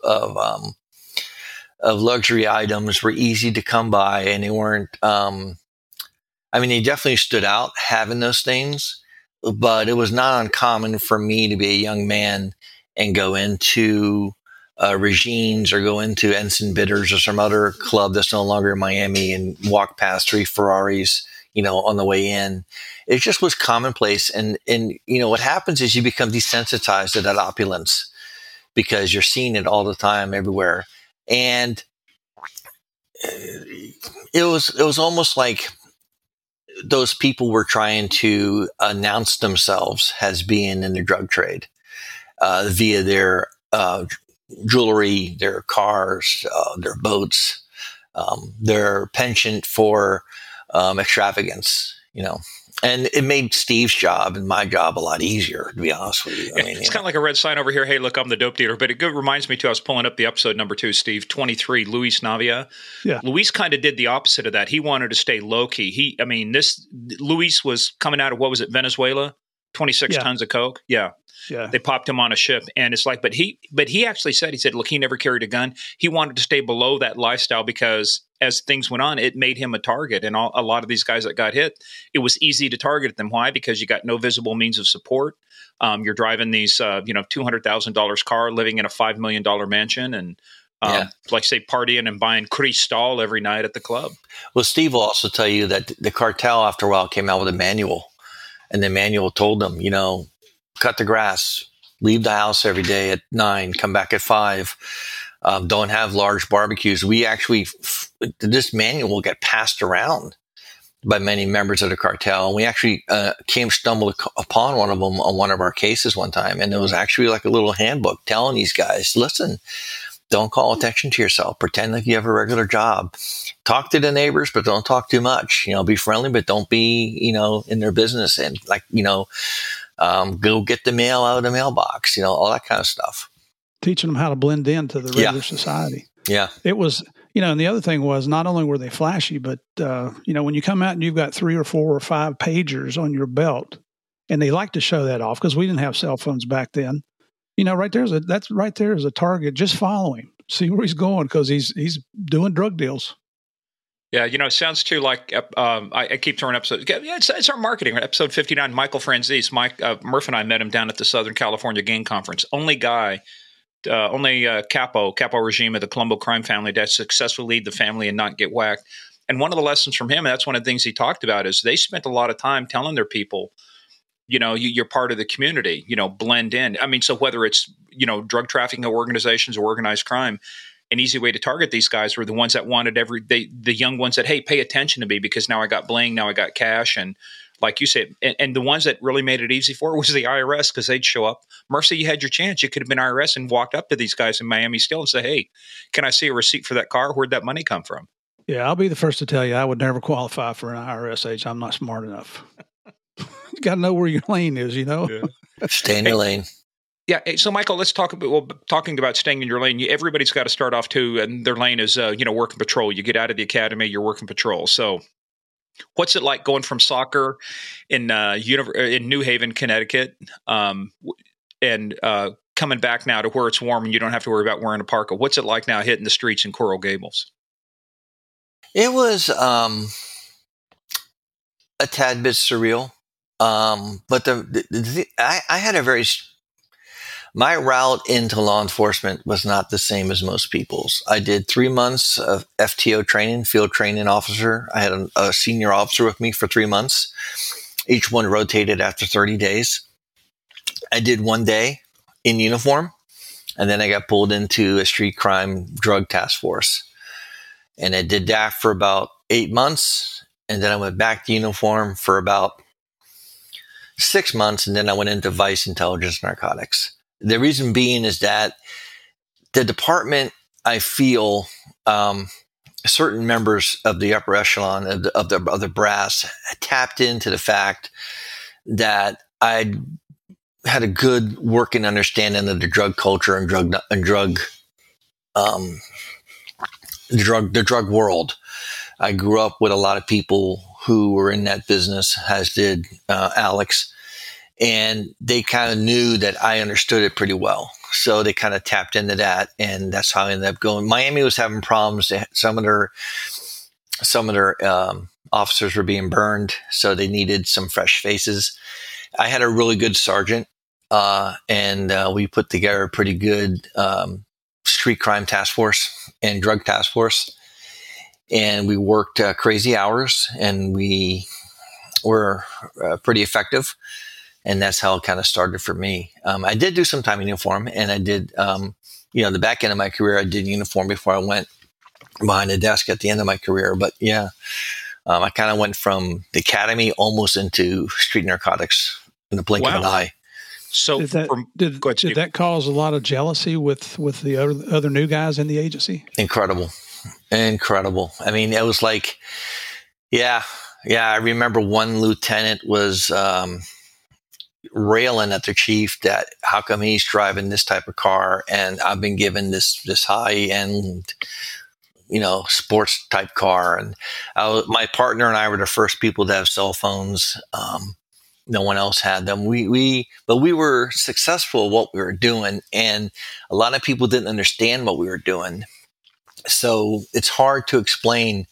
luxury items were easy to come by, and they weren't. They definitely stood out having those things, but it was not uncommon for me to be a young man and go into Regine's or go into Ensign Bitters or some other club that's no longer in Miami and walk past 3 Ferraris, on the way in. It just was commonplace. And what happens is you become desensitized to that opulence because you're seeing it all the time everywhere. And it was almost like those people were trying to announce themselves as being in the drug trade. Via their jewelry, their cars, their boats, their penchant for extravagance, And it made Steve's job and my job a lot easier, to be honest with you. It's kind of like a red sign over here. Hey, look, I'm the dope dealer. But it reminds me, too, I was pulling up the episode number 2, Steve, 23, Luis Navia. Yeah. Luis kind of did the opposite of that. He wanted to stay low-key. Luis was coming out of, what was it, Venezuela? 26 tons of coke. Yeah. They popped him on a ship, and it's like, but he actually said, look, he never carried a gun. He wanted to stay below that lifestyle because as things went on, it made him a target. And a lot of these guys that got hit, it was easy to target them. Why? Because you got no visible means of support. You're driving these, $200,000 car, living in a $5 million mansion, and partying and buying Cristal every night at the club. Well, Steve will also tell you that the cartel, after a while, came out with a manual, and the manual told them, cut the grass, leave the house every day at 9, come back at 5. Don't have large barbecues. We actually, this manual got passed around by many members of the cartel. And we actually stumbled upon one of them on one of our cases one time. And it was actually like a little handbook telling these guys, listen, don't call attention to yourself. Pretend like you have a regular job. Talk to the neighbors, but don't talk too much. Be friendly, but don't be, in their business. And go get the mail out of the mailbox, all that kind of stuff. teaching them how to blend into the regular society. Yeah. It was, and the other thing was not only were they flashy, but, when you come out and you've got 3 or 4 or 5 pagers on your belt, and they like to show that off because we didn't have cell phones back then. That's right there is a target. Just follow him, see where he's going, because he's doing drug deals. Yeah, it sounds too like I keep throwing episodes. Yeah, it's our marketing. Episode 59, Michael Franzese. Murph and I met him down at the Southern California Gang Conference. Only guy, capo regime of the Colombo crime family that successfully lead the family and not get whacked. And one of the lessons from him, and that's one of the things he talked about, is they spent a lot of time telling their people, you're part of the community, blend in. I mean, so whether it's, drug trafficking organizations or organized crime, an easy way to target these guys were the ones that wanted the young ones that, hey, pay attention to me because now I got bling, now I got cash. And like you said, and the ones that really made it easy for it was the IRS, because they'd show up. Mercy, you had your chance. You could have been IRS and walked up to these guys in Miami still and say, hey, can I see a receipt for that car? Where'd that money come from? Yeah, I'll be the first to tell you I would never qualify for an IRS agent. I'm not smart enough. You got to know where your lane is, Yeah. Stay in your lane. Yeah. So, Michael, let's talk about, talking about staying in your lane. Everybody's got to start off too, and their lane is, working patrol. You get out of the academy, you're working patrol. So, what's it like going from soccer in New Haven, Connecticut, and coming back now to where it's warm and you don't have to worry about wearing a parka? What's it like now hitting the streets in Coral Gables? It was a tad bit surreal. But I had my route into law enforcement was not the same as most people's. I did 3 months of FTO training, field training officer. I had a senior officer with me for 3 months. Each one rotated after 30 days. I did 1 day in uniform, and then I got pulled into a street crime drug task force. And I did that for about 8 months. And then I went back to uniform for about 6 months, and then I went into vice intelligence narcotics. The reason being is that the department, I feel, certain members of the upper echelon of the brass tapped into the fact that I had a good working understanding of the drug culture and the drug world. I grew up with a lot of people who were in that business, as did Alex, and they kind of knew that I understood it pretty well. So they kind of tapped into that, and that's how I ended up going. Miami was having problems. Some of their officers were being burned, so they needed some fresh faces. I had a really good sergeant, and we put together a pretty good street crime task force and drug task force. And we worked crazy hours, and we were pretty effective. And that's how it kind of started for me. I did do some time in uniform, and I did, the back end of my career, I did uniform before I went behind the desk at the end of my career. But yeah, I kind of went from the academy almost into street narcotics in the blink of an eye. So did that cause a lot of jealousy with the other new guys in the agency? Incredible. I mean, it was like, yeah. I remember one lieutenant was railing at the chief that how come he's driving this type of car and I've been given this high end, sports type car. And my partner and I were the first people to have cell phones. No one else had them. But we were successful at what we were doing, and a lot of people didn't understand what we were doing. So it's hard to explain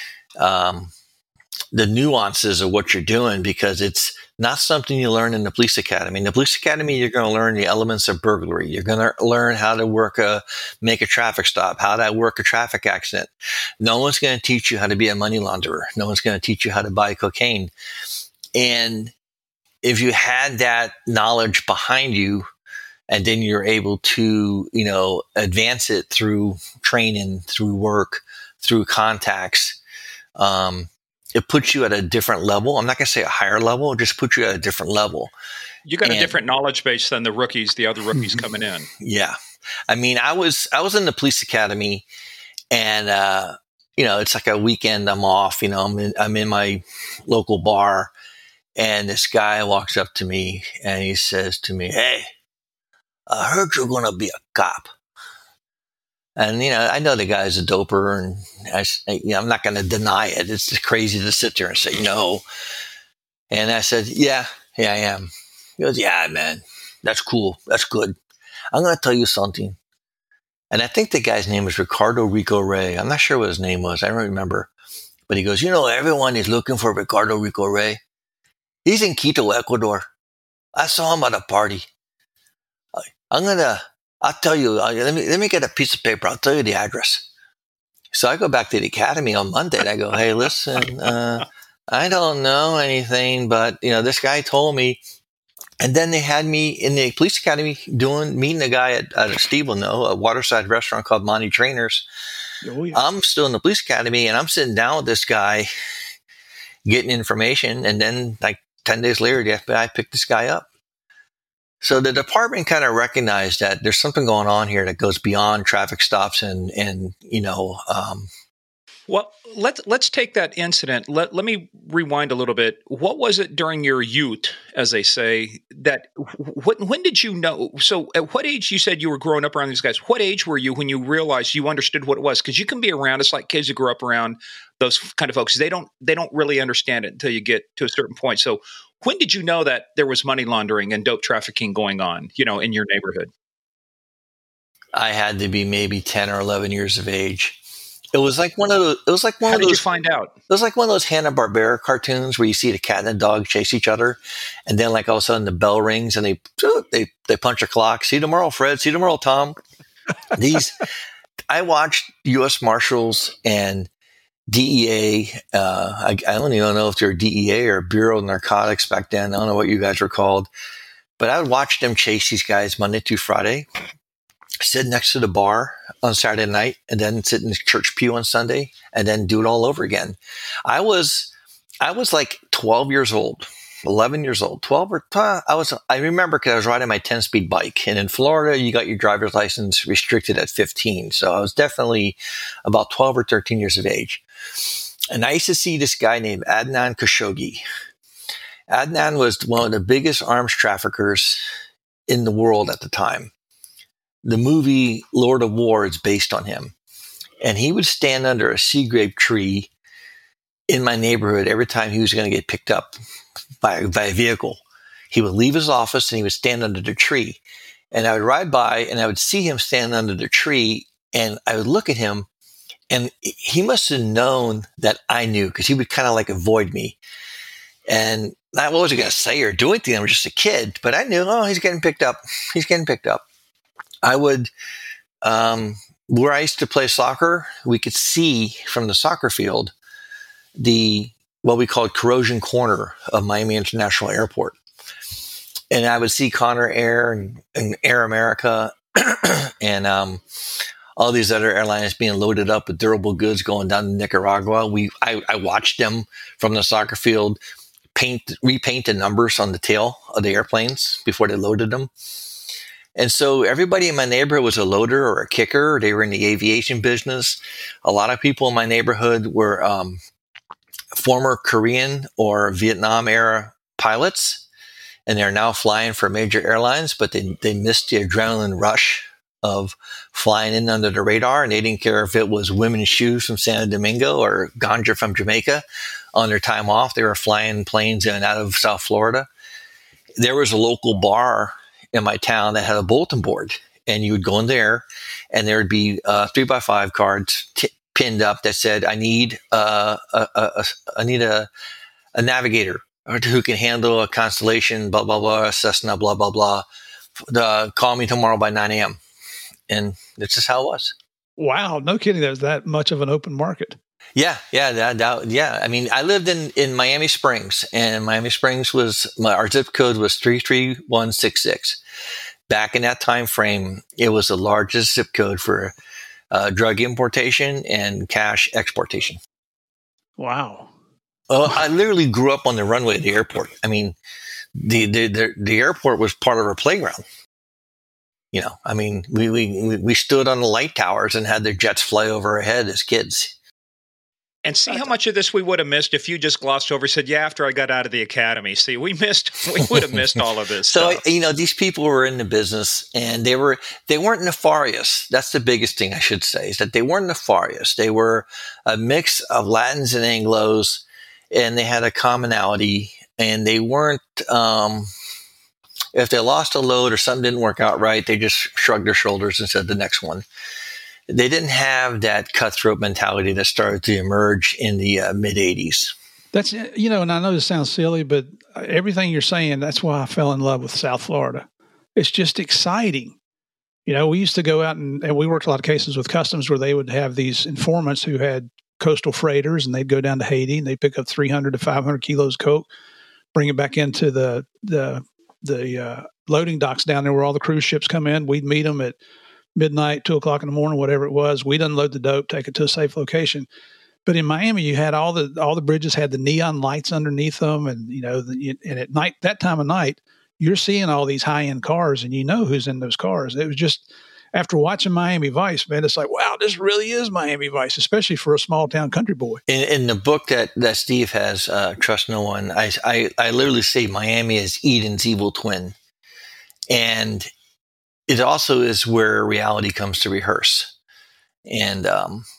the nuances of what you're doing because it's not something you learn in the police academy. In the police academy, you're going to learn the elements of burglary. You're going to learn how to make a traffic stop, how to work a traffic accident. No one's going to teach you how to be a money launderer. No one's going to teach you how to buy cocaine. And if you had that knowledge behind you, and then you're able to, advance it through training, through work, through contacts, it puts you at a different level. I'm not going to say a higher level, it just puts you at a different level. You got a different knowledge base than the other rookies coming in. Yeah. I mean, I was in the police academy, and, it's like a weekend I'm off, I'm in my local bar, and this guy walks up to me and he says to me, "Hey, I heard you're going to be a cop. And, I know the guy's a doper, and I'm not going to deny it. It's just crazy to sit there and say no. And I said, yeah, I am. He goes, yeah, man, that's cool. That's good. I'm going to tell you something. And I think the guy's name is Ricardo Rico Rey. I'm not sure what his name was. I don't remember. But he goes, everyone is looking for Ricardo Rico Rey. He's in Quito, Ecuador. I saw him at a party. I'll tell you, let me get a piece of paper. I'll tell you the address. So I go back to the academy on Monday and I go, hey, listen, I don't know anything, but this guy told me. And then they had me in the police academy meeting a guy at Steve will know, a waterside restaurant called Monty Trainers. Oh, yeah. I'm still in the police academy and I'm sitting down with this guy getting information. And then like 10 days later, the FBI picked this guy up. So the department kind of recognized that there's something going on here that goes beyond traffic stops and Well, let's take that incident. Let me rewind a little bit. What was it during your youth, as they say, that when did you know? So at what age, you said you were growing up around these guys. What age were you when you realized you understood what it was? Because you can be around, it's like kids who grew up around those kind of folks. They don't really understand it until you get to a certain point. So when did you know that there was money laundering and dope trafficking going on, in your neighborhood? I had to be maybe 10 or 11 years of age. It was like one of those. It was like one How of those. Did you find out? It was like one of those Hanna-Barbera cartoons where you see the cat and the dog chase each other, and then like all of a sudden the bell rings and they punch a clock. See you tomorrow, Fred. See you tomorrow, Tom. I watched U.S. Marshals and DEA. I don't even know if they're DEA or Bureau of Narcotics back then. I don't know what you guys were called, but I would watch them chase these guys Monday through Friday. Sit next to the bar on Saturday night and then sit in the church pew on Sunday and then do it all over again. I was like 12 years old, 11 years old, 12 or I remember because I was riding my 10-speed bike, and in Florida, you got your driver's license restricted at 15. So I was definitely about 12 or 13 years of age. And I used to see this guy named Adnan Khashoggi. Adnan was one of the biggest arms traffickers in the world at the time. The movie Lord of War is based on him. And he would stand under a sea grape tree in my neighborhood every time he was going to get picked up by a vehicle. He would leave his office and he would stand under the tree. And I would ride by and I would see him stand under the tree, and I would look at him, and he must have known that I knew, because he would kind of like avoid me. And I wasn't going to say or do anything. I was just a kid, but I knew, he's getting picked up. He's getting picked up. I would, where I used to play soccer, we could see from the soccer field what we called corrosion corner of Miami International Airport. And I would see Conner Air and Air America and all these other airlines being loaded up with durable goods going down to Nicaragua. I watched them from the soccer field repaint the numbers on the tail of the airplanes before they loaded them. And so everybody in my neighborhood was a loader or a kicker. They were in the aviation business. A lot of people in my neighborhood were former Korean or Vietnam era pilots, and they're now flying for major airlines, but they missed the adrenaline rush of flying in under the radar, and they didn't care if it was women's shoes from Santo Domingo or ganja from Jamaica. On their time off, they were flying planes in and out of South Florida. There was a local bar in my town that had a bulletin board, and you would go in there and there would be 3x5 cards pinned up that said, I need a navigator who can handle a Constellation, blah, blah, blah, Cessna, blah, blah, blah. Call me tomorrow by 9 a.m. And that's just how it was. Wow. No kidding. There's that much of an open market. Yeah. I mean, I lived in Miami Springs, and Miami Springs our zip code was 33166. Back in that time frame, it was the largest zip code for drug importation and cash exportation. Wow. I literally grew up on the runway of the airport. I mean, the airport was part of our playground. I mean, we stood on the light towers and had the jets fly over our head as kids. And see how much of this we would have missed if you just glossed over and said, yeah, after I got out of the academy. See, we would have missed all of this So, stuff. these people were in the business and they weren't nefarious. That's the biggest thing I should say, is that they weren't nefarious. They were a mix of Latins and Anglos, and they had a commonality, and they weren't, if they lost a load or something didn't work out right, they just shrugged their shoulders and said the next one. They didn't have that cutthroat mentality that started to emerge in the mid 80s. That's, and I know this sounds silly, but everything you're saying, that's why I fell in love with South Florida. It's just exciting. We used to go out and we worked a lot of cases with customs where they would have these informants who had coastal freighters, and they'd go down to Haiti and they'd pick up 300 to 500 kilos of coke, bring it back into the loading docks down there where all the cruise ships come in. We'd meet them at midnight, 2:00 in the morning, whatever it was. We'd unload the dope, take it to a safe location. But in Miami, you had all the bridges had the neon lights underneath them, and and at night, that time of night, you're seeing all these high end cars, and you know who's in those cars. It was just, after watching Miami Vice, man, it's like, wow, this really is Miami Vice, especially for a small town country boy. In the book that Steve has, Trust No One, I literally say Miami is Eden's evil twin, and it also is where reality comes to rehearse. And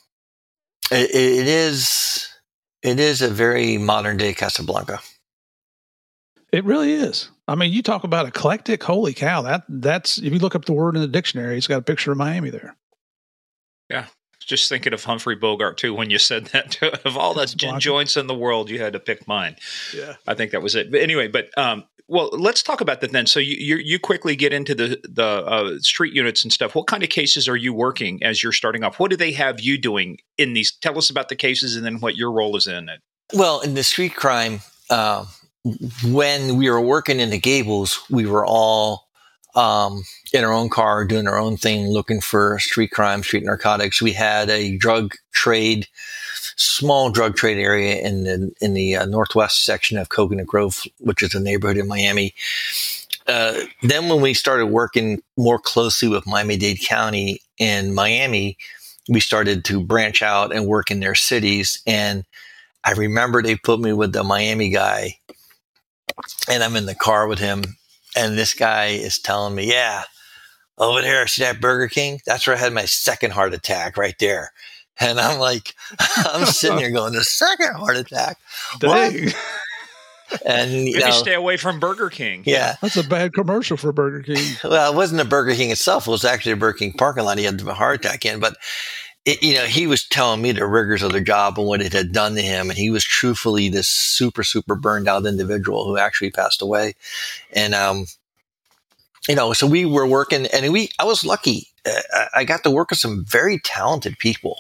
it is a very modern day Casablanca. It really is. I mean, you talk about eclectic. Holy cow! That's if you look up the word in the dictionary, it's got a picture of Miami there. Yeah, just thinking of Humphrey Bogart too when you said that. Of all the gin joints in the world, you had to pick mine. Yeah, I think that was it. But anyway, well, let's talk about that then. So you quickly get into the street units and stuff. What kind of cases are you working as you're starting off? What do they have you doing in these? Tell us about the cases and then what your role is in it. Well, in the street crime, when we were working in the Gables, we were all in our own car doing our own thing, looking for street crime, street narcotics. We had a small drug trade area in the northwest section of Coconut Grove, which is a neighborhood in Miami. Then when we started working more closely with Miami-Dade County and Miami, we started to branch out and work in their cities. And I remember they put me with the Miami guy, and I'm in the car with him, and this guy is telling me, yeah, over there, see that Burger King? That's where I had my second heart attack right there. And I'm like, I'm sitting here going, the second heart attack? Dang. What? And Maybe stay away from Burger King. Yeah. That's a bad commercial for Burger King. Well, it wasn't a Burger King itself. It was actually a Burger King parking lot he had a heart attack in. But, he was telling me the rigors of the job and what it had done to him. And he was truthfully this super, super burned out individual who actually passed away. And, so we were working, and I was lucky. I got to work with some very talented people.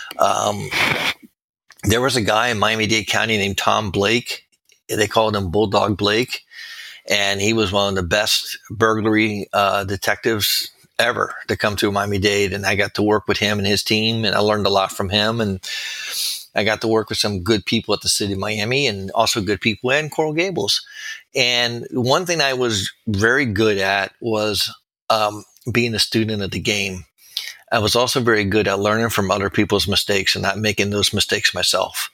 There was a guy in Miami-Dade County named Tom Blake. They called him Bulldog Blake. And he was one of the best burglary detectives ever to come through Miami-Dade. And I got to work with him and his team, and I learned a lot from him. And I got to work with some good people at the city of Miami, and also good people in Coral Gables. And one thing I was very good at was being a student of the game. I was also very good at learning from other people's mistakes and not making those mistakes myself.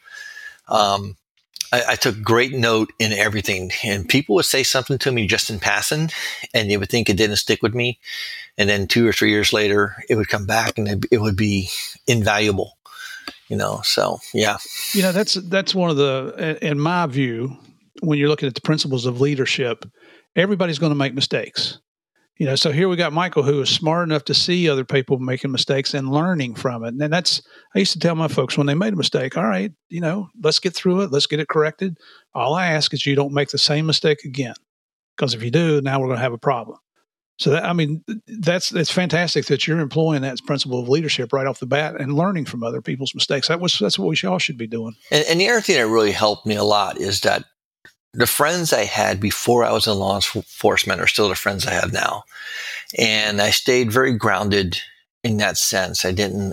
I took great note in everything, and people would say something to me just in passing, and they would think it didn't stick with me. And then 2 or 3 years later, it would come back and it would be invaluable, so yeah. That's one of the, in my view, when you're looking at the principles of leadership, everybody's going to make mistakes. So here we got Michael, who is smart enough to see other people making mistakes and learning from it. And I used to tell my folks when they made a mistake, all right, let's get through it. Let's get it corrected. All I ask is you don't make the same mistake again. Because if you do, now we're going to have a problem. So it's fantastic that you're employing that principle of leadership right off the bat and learning from other people's mistakes. That's what we all should be doing. And the other thing that really helped me a lot is that the friends I had before I was in law enforcement are still the friends I have now. And I stayed very grounded in that sense. I didn't,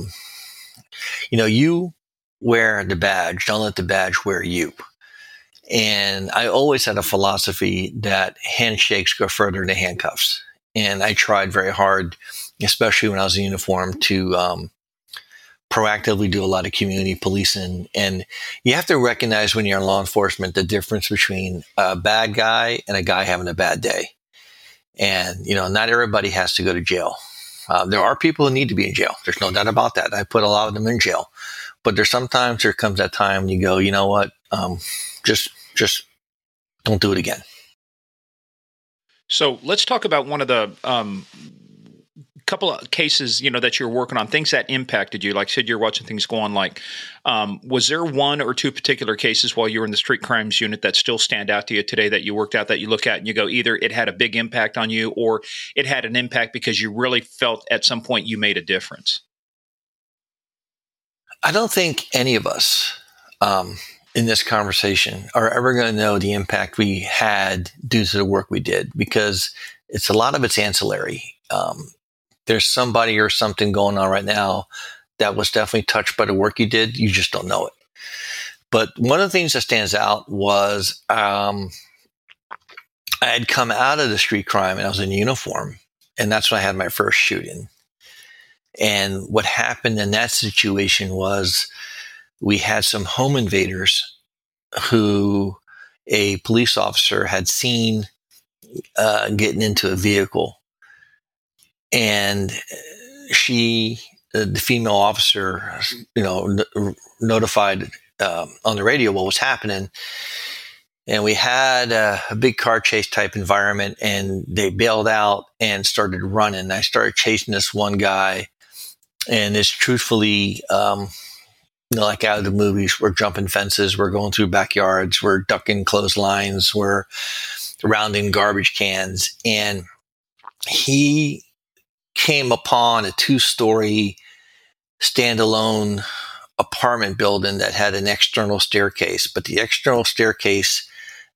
you wear the badge, don't let the badge wear you. And I always had a philosophy that handshakes go further than handcuffs. And I tried very hard, especially when I was in uniform, to proactively do a lot of community policing. And you have to recognize when you're in law enforcement, the difference between a bad guy and a guy having a bad day. And, not everybody has to go to jail. There are people who need to be in jail. There's no doubt about that. I put a lot of them in jail. But sometimes there comes that time when you go, you know what? Just don't do it again. So let's talk about one of the couple of cases, that you're working on, things that impacted you. Like I said, you're watching things go on. Like, was there one or two particular cases while you were in the street crimes unit that still stand out to you today that you worked out, that you look at and you go, either it had a big impact on you or it had an impact because you really felt at some point you made a difference? I don't think any of us in this conversation are ever going to know the impact we had due to the work we did, because a lot of it's ancillary. There's somebody or something going on right now that was definitely touched by the work you did. You just don't know it. But one of the things that stands out was I had come out of the street crime and I was in uniform. And that's when I had my first shooting. And what happened in that situation was we had some home invaders who a police officer had seen getting into a vehicle. And the female officer, notified on the radio what was happening. And we had a big car chase type environment, and they bailed out and started running. I started chasing this one guy, and it's truthfully, like out of the movies, we're jumping fences, we're going through backyards, we're ducking clotheslines, we're rounding garbage cans. And he came upon a 2-story standalone apartment building that had an external staircase, but the external staircase,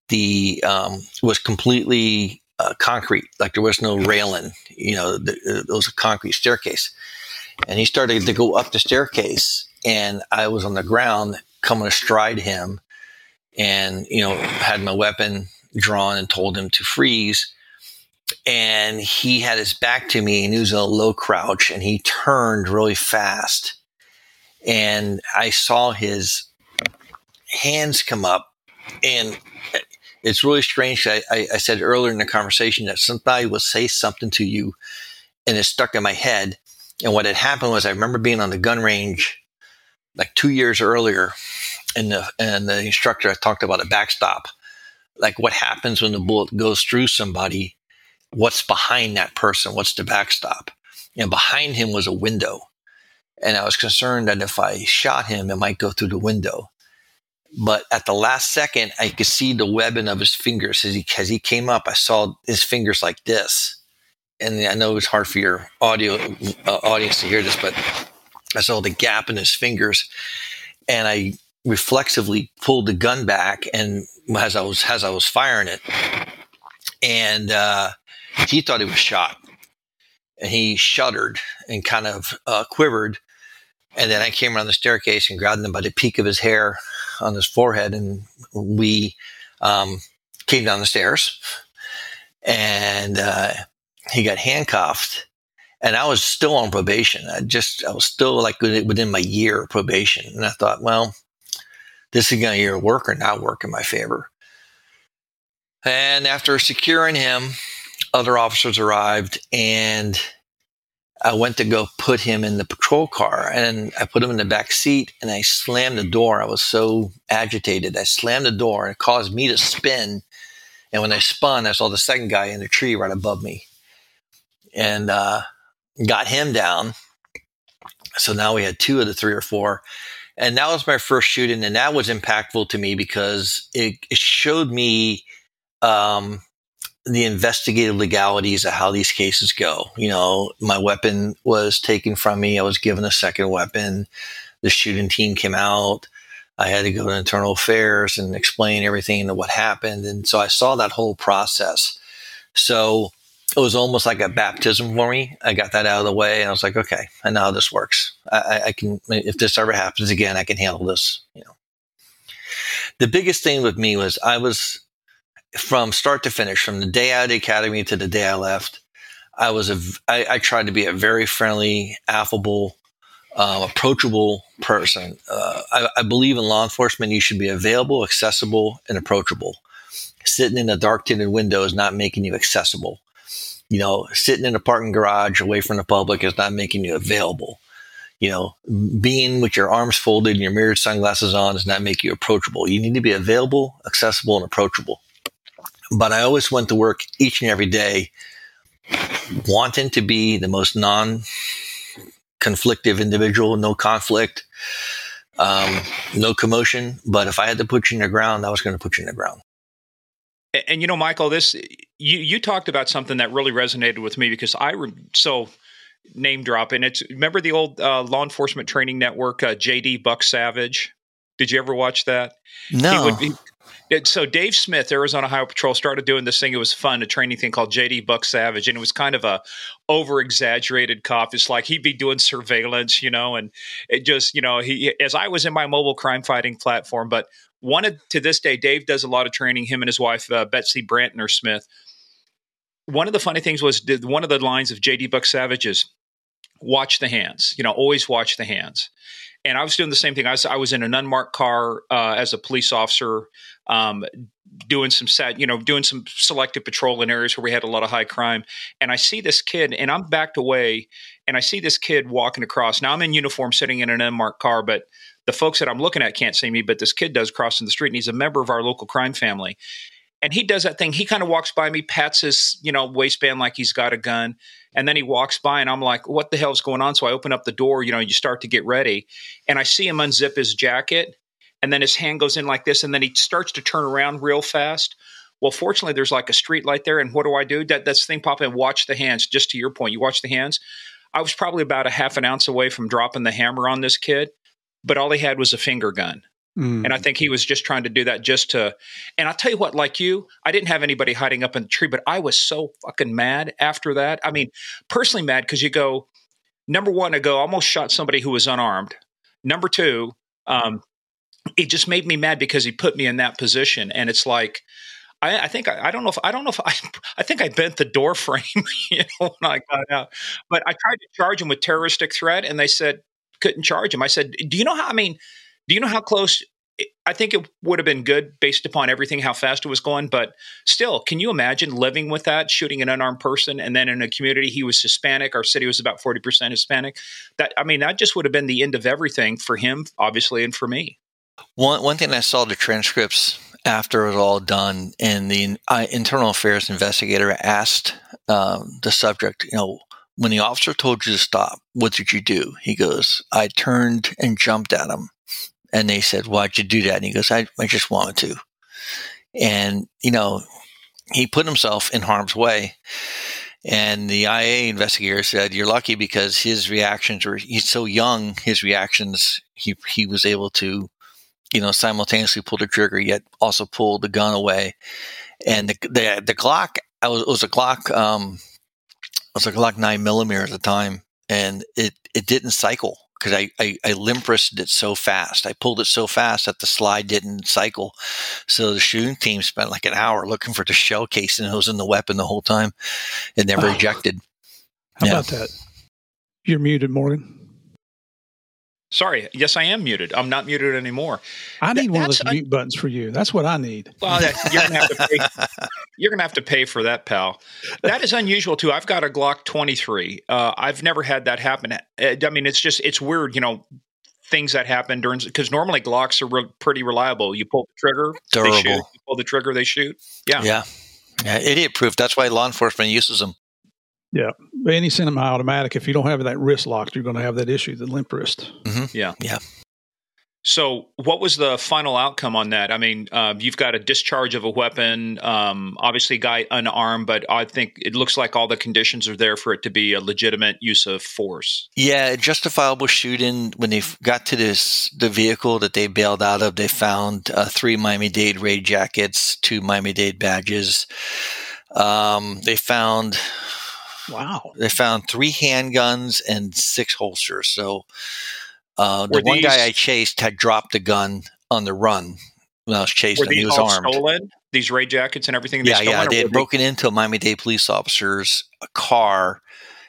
was completely concrete, like there was no railing. It was a concrete staircase. And he started to go up the staircase, and I was on the ground coming astride him, and had my weapon drawn and told him to freeze. And he had his back to me, and he was in a low crouch, and he turned really fast. And I saw his hands come up, and it's really strange. I said earlier in the conversation that somebody will say something to you, and it stuck in my head. And what had happened was I remember being on the gun range like 2 years earlier, and the instructor had talked about a backstop, like what happens when the bullet goes through somebody. What's behind that person? What's the backstop? And behind him was a window. And I was concerned that if I shot him, it might go through the window. But at the last second, I could see the webbing of his fingers. As he came up, I saw his fingers like this. And I know it's hard for your audience to hear this, but I saw the gap in his fingers. And I reflexively pulled the gun back, and as I was firing it, and he thought he was shot, and he shuddered and kind of quivered. And then I came around the staircase and grabbed him by the peak of his hair on his forehead, and we came down the stairs, and he got handcuffed. And I was still on probation. I was still like within my year of probation. And I thought, well, this is going to either work or not work in my favor. And after securing him, other officers arrived, and I went to go put him in the patrol car, and I put him in the back seat, and I slammed the door. I was so agitated. I slammed the door, and it caused me to spin. And when I spun, I saw the second guy in the tree right above me, and got him down. So now we had 2 of the 3 or 4. And that was my first shooting, and that was impactful to me because it showed me the investigative legalities of how these cases go. My weapon was taken from me. I was given a second weapon. The shooting team came out. I had to go to internal affairs and explain everything and what happened. And so I saw that whole process. So it was almost like a baptism for me. I got that out of the way, and I was like, okay, I know how this works. I can, if this ever happens again, I can handle this. The biggest thing with me was I was, from start to finish, from the day out of the academy to the day I left, I tried to be a very friendly, affable approachable person. I believe in law enforcement, you should be available, accessible, and approachable. Sitting in a dark tinted window is not making you accessible. Sitting in a parking garage away from the public is not making you available. Being with your arms folded and your mirrored sunglasses on does not make you approachable. You need to be available, accessible, and approachable. But I always went to work each and every day wanting to be the most non-conflictive individual, no conflict, no commotion. But if I had to put you in the ground, I was going to put you in the ground. And Michael, you talked about something that really resonated with me because name drop, and remember the old law enforcement training network, JD Buck Savage? Did you ever watch that? No. So Dave Smith, Arizona Highway Patrol, started doing this thing. It was fun, a training thing called JD Buck Savage, and it was kind of a over-exaggerated cop. It's like he'd be doing surveillance, and it just, as I was in my mobile crime fighting platform, but to this day, Dave does a lot of training, him and his wife, Betsy Brantner Smith. One of the funny things was one of the lines of JD Buck Savage is, watch the hands, always watch the hands. And I was doing the same thing. I was in an unmarked car as a police officer, doing some selective patrol in areas where we had a lot of high crime. And I see this kid, and I'm backed away, and I see this kid walking across. Now I'm in uniform, sitting in an unmarked car, but the folks that I'm looking at can't see me. But this kid does crossing the street, and he's a member of our local crime family. And he does that thing. He kind of walks by me, pats his, waistband like he's got a gun. And then he walks by and I'm like, what the hell's going on? So I open up the door, you start to get ready. And I see him unzip his jacket. And then his hand goes in like this. And then he starts to turn around real fast. Well, fortunately, there's like a street light there. And what do? That's thing pop in, watch the hands. Just to your point, you watch the hands. I was probably about a half an ounce away from dropping the hammer on this kid. But all he had was a finger gun. And I think he was just trying to do that and I'll tell you what, like you, I didn't have anybody hiding up in the tree, but I was so fucking mad after that. I mean, personally mad because you go, number one, I almost shot somebody who was unarmed. Number two, it just made me mad because he put me in that position. And it's like, I think I think I bent the door frame, when I got out, but I tried to charge him with terroristic threat and they said, couldn't charge him. I said, do you know how close? I think it would have been good based upon everything, how fast it was going. But still, can you imagine living with that, shooting an unarmed person? And then in a community, he was Hispanic. Our city was about 40% Hispanic. That just would have been the end of everything for him, obviously, and for me. One thing I saw the transcripts after it was all done, and the internal affairs investigator asked the subject, when the officer told you to stop, what did you do? He goes, I turned and jumped at him. And they said, why'd you do that? And he goes, I just wanted to. And, he put himself in harm's way. And the IA investigator said, you're lucky because his reactions he's so young, his reactions, he was able to, simultaneously pull the trigger, yet also pull the gun away. And the Glock, it was a Glock 9mm at the time. And it didn't cycle. Because I limp wristed it so fast. I pulled it so fast that the slide didn't cycle. So the shooting team spent like an hour looking for the shell casing that was in the weapon the whole time. It never ejected. How about that? You're muted, Morgan. Sorry. Yes, I am muted. I'm not muted anymore. I need one of those mute buttons for you. That's what I need. Well, you're going to have to pay. You're going to have to pay for that, pal. That is unusual too. I've got a Glock 23. I've never had that happen. I mean, it's weird, things that happen because normally Glocks are pretty reliable. You pull the trigger, durable. They shoot. You pull the trigger, they shoot. Yeah. Idiot proof. That's why law enforcement uses them. Yeah. Any semi-automatic, if you don't have that wrist locked, you're going to have that issue, the limp wrist. Mm-hmm. Yeah. So what was the final outcome on that? I mean, you've got a discharge of a weapon, obviously guy unarmed, but I think it looks like all the conditions are there for it to be a legitimate use of force. Yeah, justifiable shooting. When they got to the vehicle that they bailed out of, they found 3 Miami-Dade raid jackets, 2 Miami-Dade badges. They found 3 handguns and 6 holsters. So the one guy I chased had dropped the gun on the run when I was chasing him. He was armed. Stolen? These raid jackets and everything? They had broken into a Miami-Dade police officer's car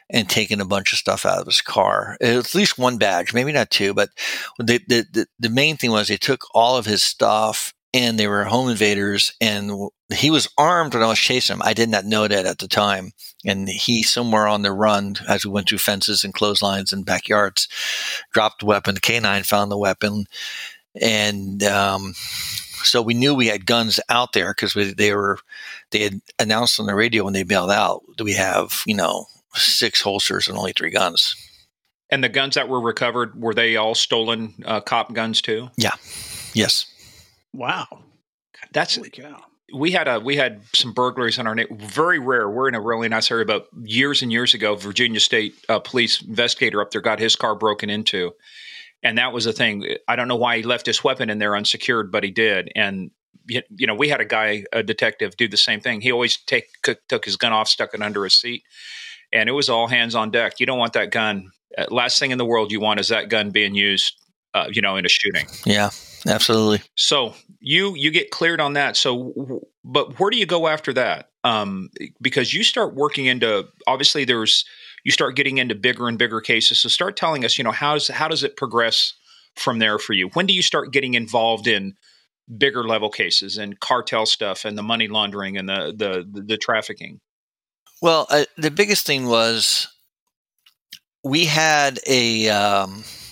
and taken a bunch of stuff out of his car. At least one badge, maybe not two, but the main thing was they took all of his stuff, and they were home invaders, and he was armed when I was chasing him. I did not know that at the time. And he, somewhere on the run, as we went through fences and clotheslines and backyards, dropped the weapon. The canine found the weapon. And so we knew we had guns out there because they had announced on the radio when they bailed out that we have, 6 holsters and only 3 guns. And the guns that were recovered, were they all stolen cop guns too? Yeah. Yes. Wow. That's Holy cow. We had some burglaries in our neighborhood. Very rare. We're in a really nice area, but years and years ago, Virginia State police investigator up there got his car broken into. And that was the thing. I don't know why he left his weapon in there unsecured, but he did. And, we had a detective, do the same thing. He always took his gun off, stuck it under his seat. And it was all hands on deck. You don't want that gun. Last thing in the world you want is that gun being used, in a shooting. Yeah, absolutely. So you get cleared on that. So, but where do you go after that? Because you start working into, obviously you start getting into bigger and bigger cases. So start telling us, how does it progress from there for you? When do you start getting involved in bigger level cases and cartel stuff and the money laundering and the trafficking? Well, the biggest thing was we had a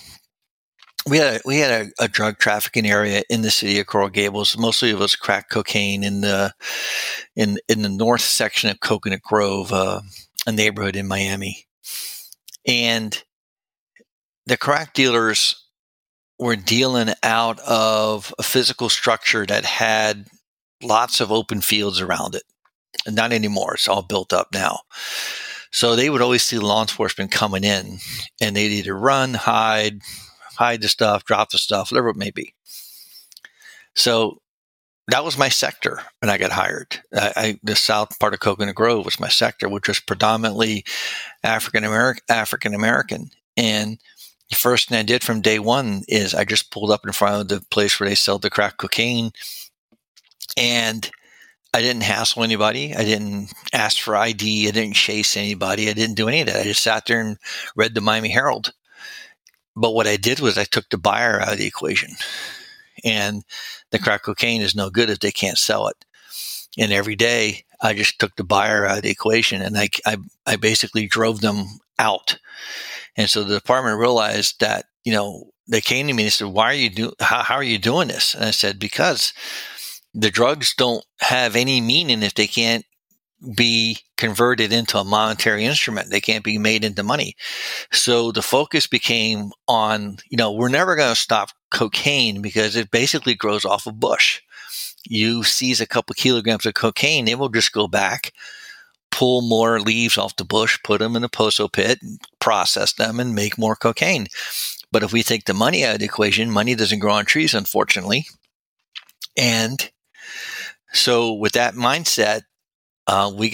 drug trafficking area in the city of Coral Gables. Mostly it was crack cocaine in the north section of Coconut Grove, a neighborhood in Miami. And the crack dealers were dealing out of a physical structure that had lots of open fields around it. Not anymore. It's all built up now. So they would always see law enforcement coming in, and they'd either run, hide the stuff, drop the stuff, whatever it may be. So that was my sector when I got hired. The south part of Coconut Grove was my sector, which was predominantly African American. And the first thing I did from day one is I just pulled up in front of the place where they sell the crack cocaine, and I didn't hassle anybody. I didn't ask for ID. I didn't chase anybody. I didn't do any of that. I just sat there and read the Miami Herald. But what I did was I took the buyer out of the equation. And the crack cocaine is no good if they can't sell it. And every day I just took the buyer out of the equation, and I basically drove them out. And so the department realized that, they came to me and said, how are you doing this? And I said, because the drugs don't have any meaning if they can't be converted into a monetary instrument. They can't be made into money. So the focus became on, we're never going to stop cocaine because it basically grows off a bush. You seize a couple kilograms of cocaine, it will just go back, pull more leaves off the bush, put them in the Poso pit, process them, and make more cocaine. But if we take the money out of the equation, money doesn't grow on trees, unfortunately. And so with that mindset, I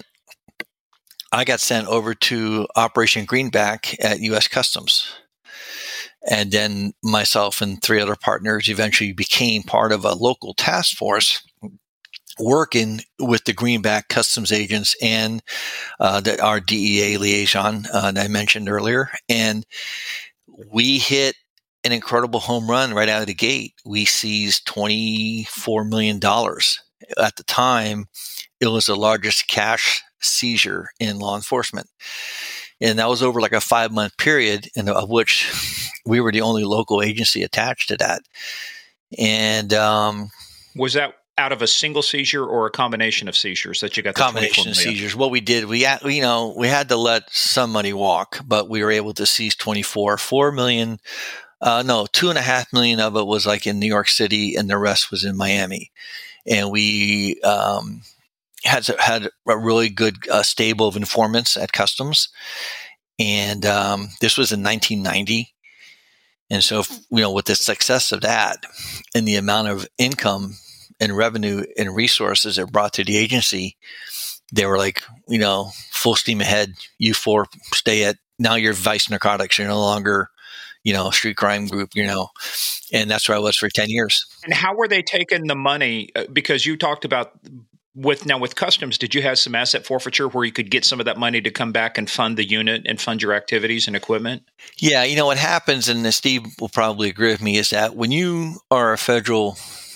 got sent over to Operation Greenback at U.S. Customs. And then myself and 3 other partners eventually became part of a local task force working with the Greenback customs agents and our DEA liaison that I mentioned earlier. And we hit an incredible home run right out of the gate. We seized $24 million. At the time, it was the largest cash seizure in law enforcement. And that was over like a 5-month period, of which we were the only local agency attached to that. And was that out of a single seizure or a combination of seizures that you got? Combination of seizures. What we did, we had to let some money walk, but we were able to seize 4 million. 2.5 million of it was like in New York City, and the rest was in Miami. And we had a really good stable of informants at Customs. And this was in 1990. And so, with the success of that and the amount of income and revenue and resources it brought to the agency, they were like, full steam ahead. You 4 stay at, now you're Vice Narcotics. You're no longer, street crime group, and that's where I was for 10 years. And how were they taking the money? Because you talked about With Customs, did you have some asset forfeiture where you could get some of that money to come back and fund the unit and fund your activities and equipment? Yeah, what happens, and Steve will probably agree with me, is that when you are a federal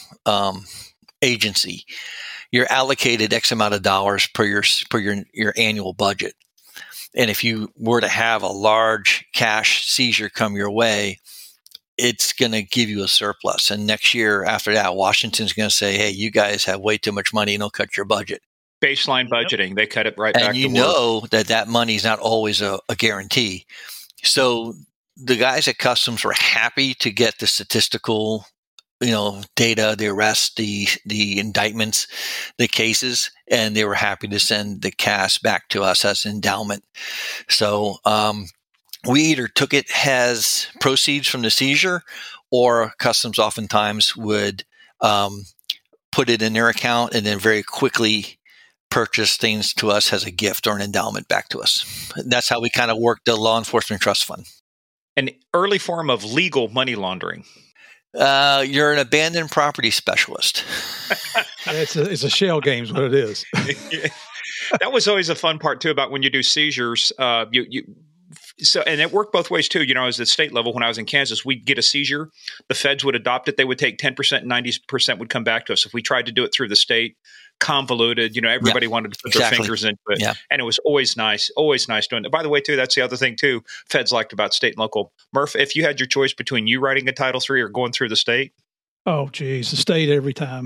agency, you're allocated X amount of dollars per your annual budget. And if you were to have a large cash seizure come your way, it's going to give you a surplus. And next year after that, Washington's going to say, hey, you guys have way too much money and they'll cut your budget. Baseline budgeting, they cut it right back and you to know work. that money is not always a guarantee. So the guys at Customs were happy to get the statistical data, the arrests, the indictments, the cases, and they were happy to send the cash back to us as endowment. So we either took it as proceeds from the seizure, or Customs oftentimes would put it in their account and then very quickly purchase things to us as a gift or an endowment back to us. That's how we kind of worked the law enforcement trust fund. An early form of legal money laundering. You're an abandoned property specialist. It's a shell game is what it is. That was always a fun part too about when you do seizures. And it worked both ways too. As at state level, when I was in Kansas, we'd get a seizure. The feds would adopt it. They would take 10%, and 90% would come back to us. If we tried to do it through the state, convoluted, everybody wanted to put their fingers into it. Yeah. And it was always nice doing it. By the way, too, that's the other thing too, feds liked about state and local. Murph, if you had your choice between you writing a Title III or going through the state? Oh, geez, the state every time.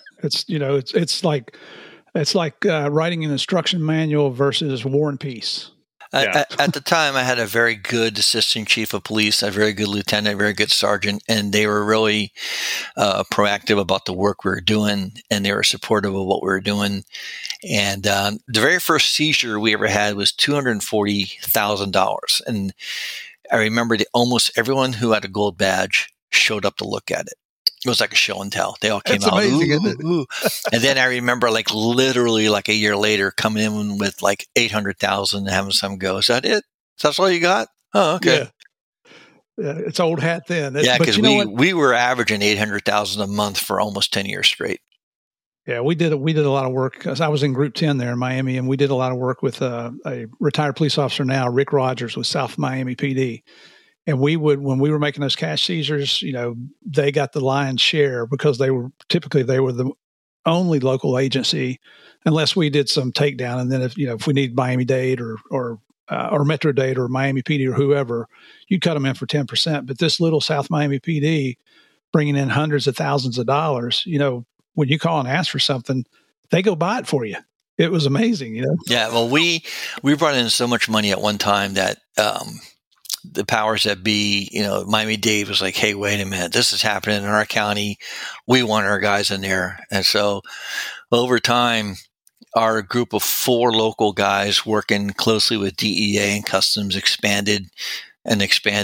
It's like writing an instruction manual versus War and Peace. At the time, I had a very good assistant chief of police, a very good lieutenant, a very good sergeant, and they were really proactive about the work we were doing, and they were supportive of what we were doing. And the very first seizure we ever had was $240,000. And I remember that almost everyone who had a gold badge showed up to look at it. It was like a show and tell. They all came out. Amazing, ooh, isn't it? ooh. And then I remember literally a year later coming in with 800,000 and having some go. Is that it? That's all you got? Oh, okay. Yeah, it's old hat then. Because we were averaging 800,000 a month for almost 10 years straight. Yeah, we did a lot of work because I was in Group 10 there in Miami, and we did a lot of work with a retired police officer now, Rick Rogers, with South Miami PD. And when we were making those cash seizures, they got the lion's share because they were the only local agency, unless we did some takedown. And then if we need Miami-Dade or Metro-Dade or Miami PD or whoever, you'd cut them in for 10%. But this little South Miami PD bringing in hundreds of thousands of dollars, when you call and ask for something, they go buy it for you. It was amazing, Yeah, well, we brought in so much money at one time that the powers that be, Miami-Dade was like, hey, wait a minute, this is happening in our county. We want our guys in there. And so over time, our group of 4 local guys working closely with DEA and Customs expanded, and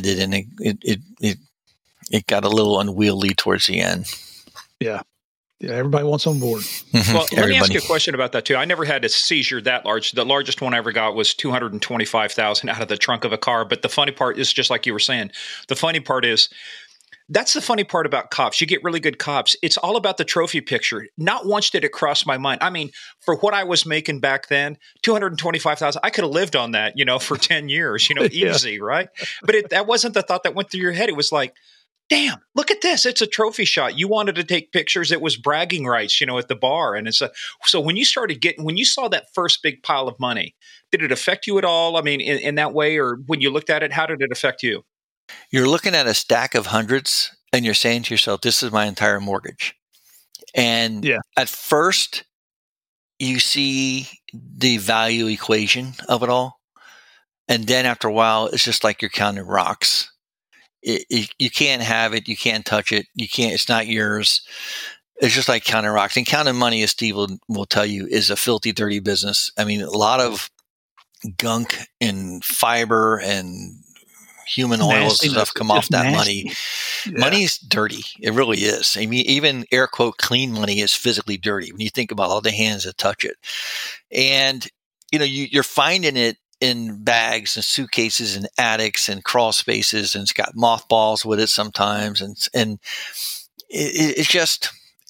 it got a little unwieldy towards the end. Yeah. Yeah, everybody wants on board. Well, let me ask you a question about that too. I never had a seizure that large. The largest one I ever got was $225,000 out of the trunk of a car. But the funny part is, just like you were saying, that's the funny part about cops. You get really good cops. It's all about the trophy picture. Not once did it cross my mind. I mean, for what I was making back then, $225,000, I could have lived on that, for 10 years, easy, right? But that wasn't the thought that went through your head. It was like, damn, look at this. It's a trophy shot. You wanted to take pictures. It was bragging rights, at the bar. And so when you saw that first big pile of money, did it affect you at all? I mean, in that way, or when you looked at it, how did it affect you? You're looking at a stack of hundreds and you're saying to yourself, this is my entire mortgage. And at first you see the value equation of it all. And then after a while, it's just like you're counting rocks. You can't have it. You can't touch it. It's not yours. It's just like counting rocks. And counting money, as Steve will tell you, is a filthy, dirty business. I mean, a lot of gunk and fiber and human oils and stuff come off that money. Yeah. Money's dirty. It really is. I mean, even air quote clean money is physically dirty when you think about all the hands that touch it. And, you're finding it in bags and suitcases and attics and crawl spaces, and it's got mothballs with it sometimes. And it's just,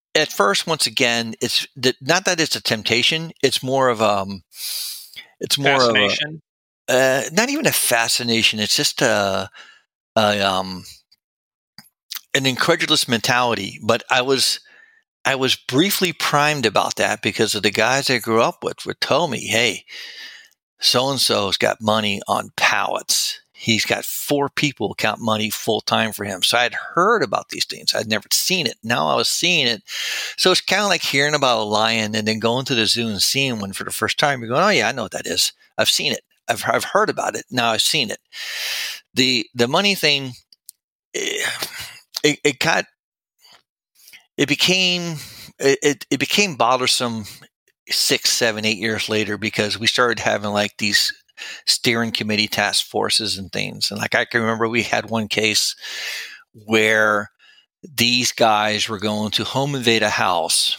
at first, once again, not that it's a temptation. It's more of Fascination. Not even a fascination. It's just an incredulous mentality. But I was briefly primed about that because of the guys I grew up with would tell me, hey, so-and-so's got money on pallets. He's got 4 people count money full time for him. So I'd heard about these things. I'd never seen it. Now I was seeing it. So it's kind of like hearing about a lion and then going to the zoo and seeing one for the first time. You're going, oh yeah, I know what that is. I've seen it. I've heard about it. Now I've seen it. The money thing, it became bothersome 6, 7, 8 years later because we started having like these steering committee task forces and things. And like I can remember we had one case where these guys were going to home invade a house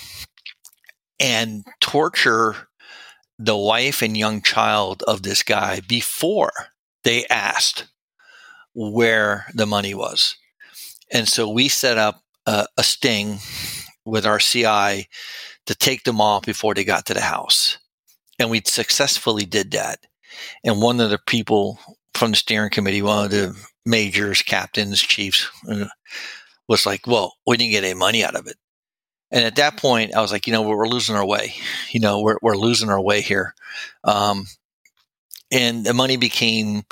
and torture the wife and young child of this guy before they asked where the money was. And so we set up a sting with our CI to take them off before they got to the house. And we successfully did that. And one of the people from the steering committee, one of the majors, captains, chiefs, was like, well, we didn't get any money out of it. And at that point, I was like, we're losing our way. We're losing our way here. And the money became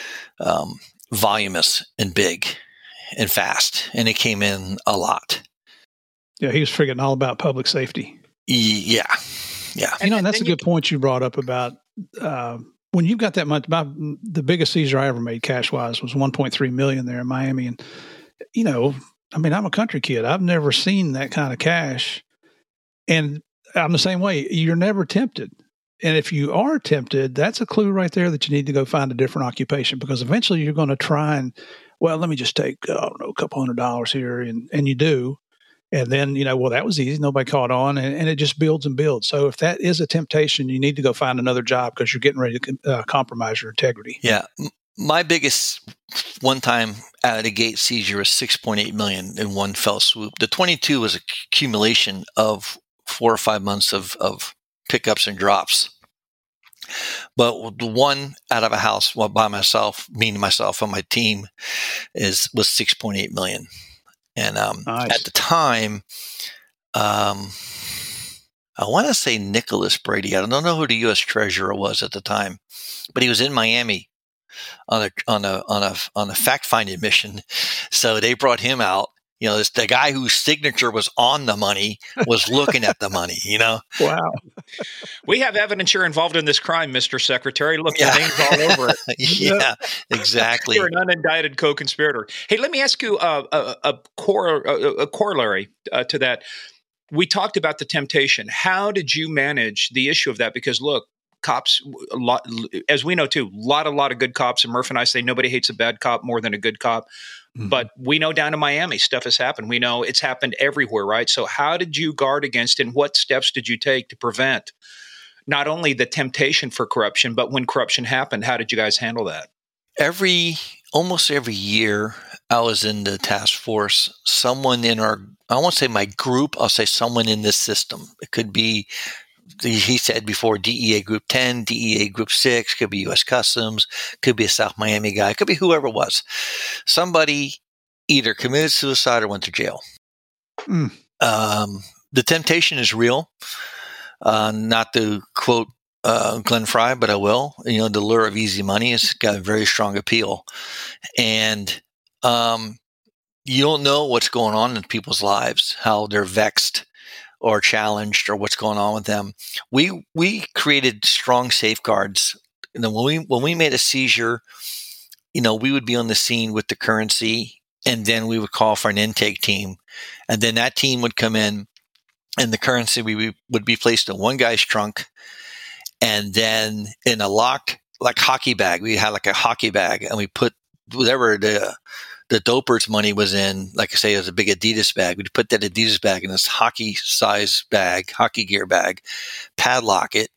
voluminous and big and fast. And it came in a lot. Yeah, he was forgetting all about public safety. Yeah. And that's a good point you brought up about when you've got that much. The biggest seizure I ever made cash-wise was $1.3 million there in Miami. And, I'm a country kid. I've never seen that kind of cash. And I'm the same way. You're never tempted. And if you are tempted, that's a clue right there that you need to go find a different occupation because eventually you're going to try and, let me just take, a couple $100 here. And you do. And then, that was easy. Nobody caught on. And it just builds and builds. So if that is a temptation, you need to go find another job because you're getting ready to compromise your integrity. Yeah. My biggest one-time out of the gate seizure was $6.8 million in one fell swoop. The 22 was a accumulation of 4 or 5 months of pickups and drops. But the one out of a house by myself, meaning myself and my team, was $6.8 million. And nice. At the time, I want to say Nicholas Brady. I don't know who the U.S. Treasurer was at the time, but he was in Miami on a fact-finding mission. So they brought him out. The guy whose signature was on the money was looking at the money. Wow. We have evidence you're involved in this crime, Mr. Secretary. Look, your name's all over it. Yeah, exactly. You're an unindicted co-conspirator. Hey, let me ask you a corollary to that. We talked about the temptation. How did you manage the issue of that? Because look, cops, a lot, as we know too, a lot of good cops. And Murph and I say nobody hates a bad cop more than a good cop. Mm-hmm. But we know down in Miami, stuff has happened. We know it's happened everywhere, right? So how did you guard against and what steps did you take to prevent not only the temptation for corruption, but when corruption happened, how did you guys handle that? Almost every year I was in the task force, someone in I won't say my group, I'll say someone in this system. It could be, he said before, DEA Group 10, DEA Group 6, could be U.S. Customs, could be a South Miami guy, could be whoever it was. Somebody either committed suicide or went to jail. The temptation is real. Not to quote Glenn Fry, but I will. The lure of easy money has got a very strong appeal. And you don't know what's going on in people's lives, how they're vexed or challenged or what's going on with them. We created strong safeguards. When we made a seizure, we would be on the scene with the currency, and then we would call for an intake team, and then that team would come in, and the currency would be placed in one guy's trunk, and then in a locked hockey bag. We had like a hockey bag, and we put whatever the dopers' money was in, like I say, it was a big Adidas bag. We'd put that Adidas bag in this hockey gear bag, padlock it,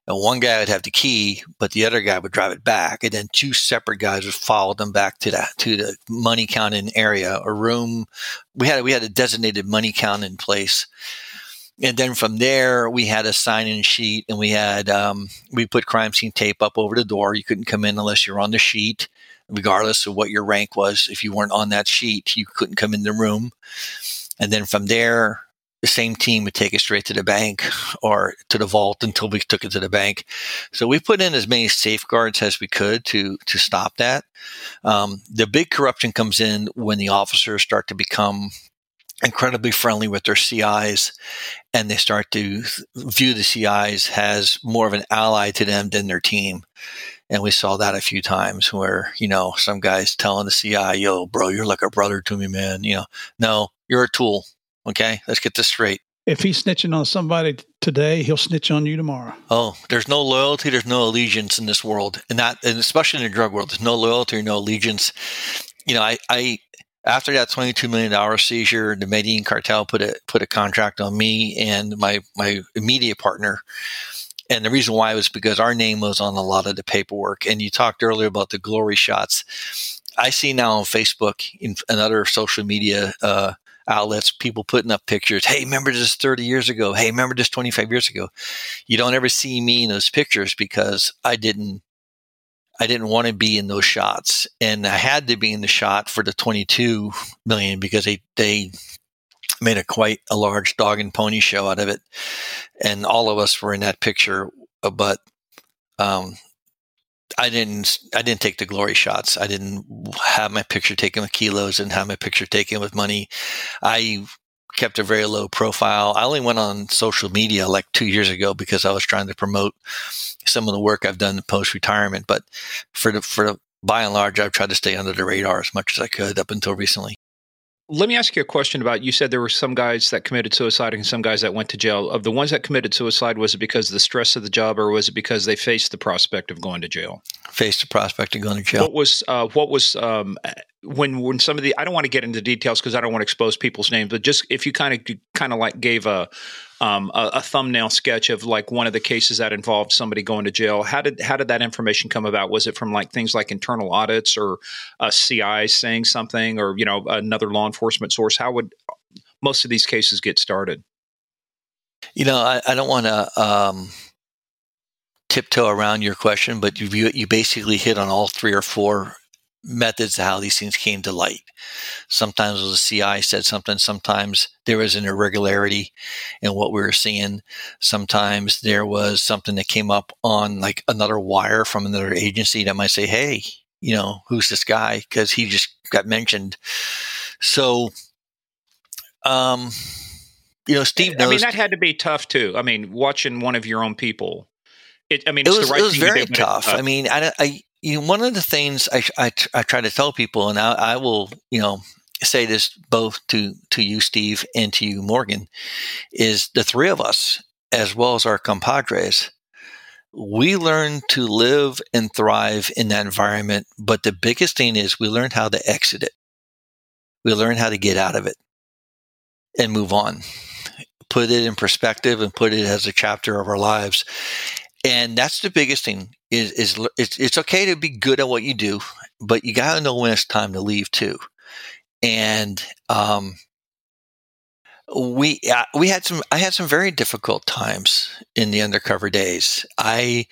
And one guy would have the key, but the other guy would drive it back. And then two separate guys would follow them back to the money counting area or room. We had a designated money counting place. And then from there, we had a sign-in sheet, and we put crime scene tape up over the door. You couldn't come in unless you were on the sheet, regardless of what your rank was. If you weren't on that sheet, you couldn't come in the room. And then from there, the same team would take it straight to the bank or to the vault until we took it to the bank. So we put in as many safeguards as we could to stop that. The big corruption comes in when the officers start to become incredibly friendly with their CIs, and they start to view the CIs as more of an ally to them than their team. And we saw that a few times where, some guys telling the CI, yo, bro, you're like a brother to me, man. No, you're a tool. Okay, let's get this straight. If he's snitching on somebody today, he'll snitch on you tomorrow. Oh, there's no loyalty, there's no allegiance in this world, and especially in the drug world, there's no loyalty or no allegiance. I after that $22 million seizure, the Medellin cartel put a contract on me and my immediate partner. And the reason why was because our name was on a lot of the paperwork. And you talked earlier about the glory shots. I see now on Facebook and other social media outlets, people putting up pictures. Hey, remember this 30 years ago? Hey, remember this 25 years ago? You don't ever see me in those pictures because I didn't want to be in those shots. And I had to be in the shot for the 22 million because they made quite a large dog and pony show out of it. And all of us were in that picture, but I didn't take the glory shots. I didn't have my picture taken with kilos and have my picture taken with money. I kept a very low profile. I only went on social media like 2 years ago because I was trying to promote some of the work I've done post retirement. But for the by and large, I've tried to stay under the radar as much as I could up until recently. Let me ask you a question about, you said there were some guys that committed suicide and some guys that went to jail. Of the ones that committed suicide, was it because of the stress of the job, or was it because they faced the prospect of going to jail? Faced the prospect of going to jail. What was when some of the, I don't want to get into details because I don't want to expose people's names, but just if you kind of like gave a thumbnail sketch of like one of the cases that involved somebody going to jail. How did that information come about? Was it from like things like internal audits or a CI saying something, or another law enforcement source? How would most of these cases get started? I don't want to tiptoe around your question, but you basically hit on all 3 or 4 methods of how these things came to light. Sometimes it was a CI said something. Sometimes there was an irregularity in what we were seeing. Sometimes there was something that came up on like another wire from another agency that might say, hey, who's this guy? Because he just got mentioned. So, Steve knows. I mean, that had to be tough too. I mean, watching one of your own people. It was very tough. I mean, one of the things I try to tell people, and I will, say this both to you, Steve, and to you, Morgan, is the 3 of us, as well as our compadres, we learned to live and thrive in that environment. But the biggest thing is we learned how to exit it. We learned how to get out of it and move on, put it in perspective and put it as a chapter of our lives. And that's the biggest thing is it's okay to be good at what you do, but you got to know when it's time to leave too. And I had some very difficult times in the undercover days. I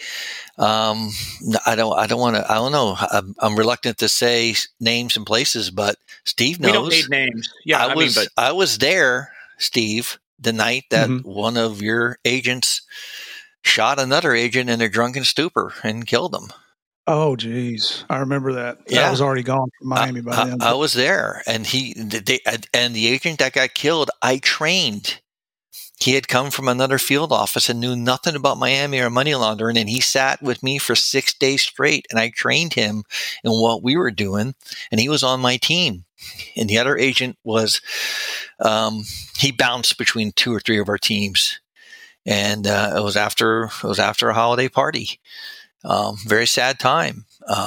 don't know. I'm reluctant to say names and places, but Steve knows. We don't need names. Yeah, I was there, Steve, the night that one of your agents shot another agent in a drunken stupor and killed him. Oh, geez. I remember that. Yeah. I was already gone from Miami by then. I was there, and the agent that got killed, I trained. He had come from another field office and knew nothing about Miami or money laundering, and he sat with me for 6 days straight, and I trained him in what we were doing, and he was on my team. And the other agent was, he bounced between 2 or 3 of our teams. And it was after a holiday party. Very sad time.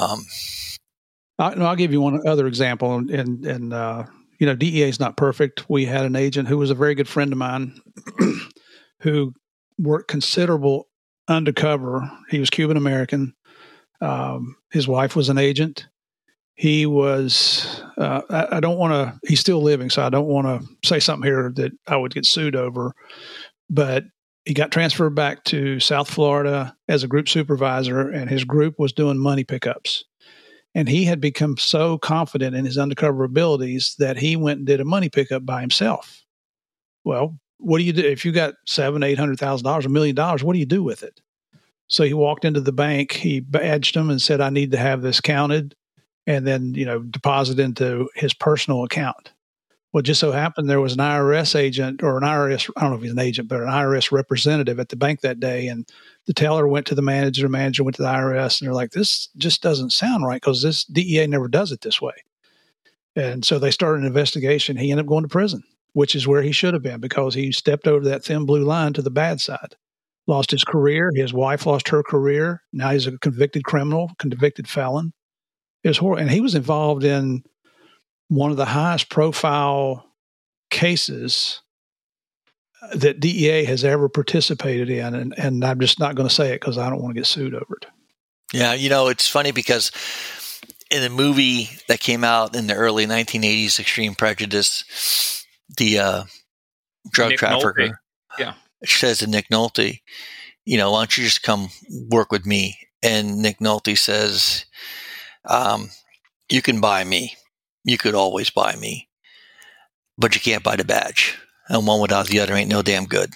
I'll give you one other example. And DEA is not perfect. We had an agent who was a very good friend of mine who worked considerable undercover. He was Cuban American. His wife was an agent. He was, I don't want to, he's still living, so I don't want to say something here that I would get sued over, but he got transferred back to South Florida as a group supervisor, and his group was doing money pickups. And he had become so confident in his undercover abilities that he went and did a money pickup by himself. Well, what do you do if you got $700,000, $800,000, $1 million? What do you do with it? So he walked into the bank, he badged them and said, I need to have this counted, and then, deposit into his personal account. Well, just so happened there was an IRS agent or an IRS, I don't know if he's an agent, but an IRS representative at the bank that day. And the teller went to the manager went to the IRS, and they're like, this just doesn't sound right because this DEA never does it this way. And so they started an investigation. He ended up going to prison, which is where he should have been because he stepped over that thin blue line to the bad side. Lost his career. His wife lost her career. Now he's a convicted criminal, convicted felon. It was horrible. And he was involved in one of the highest profile cases that DEA has ever participated in. And I'm just not going to say it because I don't want to get sued over it. Yeah, it's funny because in a movie that came out in the early 1980s, Extreme Prejudice, the drug Nick trafficker Nolte. Yeah. says to Nick Nolte, why don't you just come work with me? And Nick Nolte says, you can buy me. You could always buy me, but you can't buy the badge. And one without the other ain't no damn good.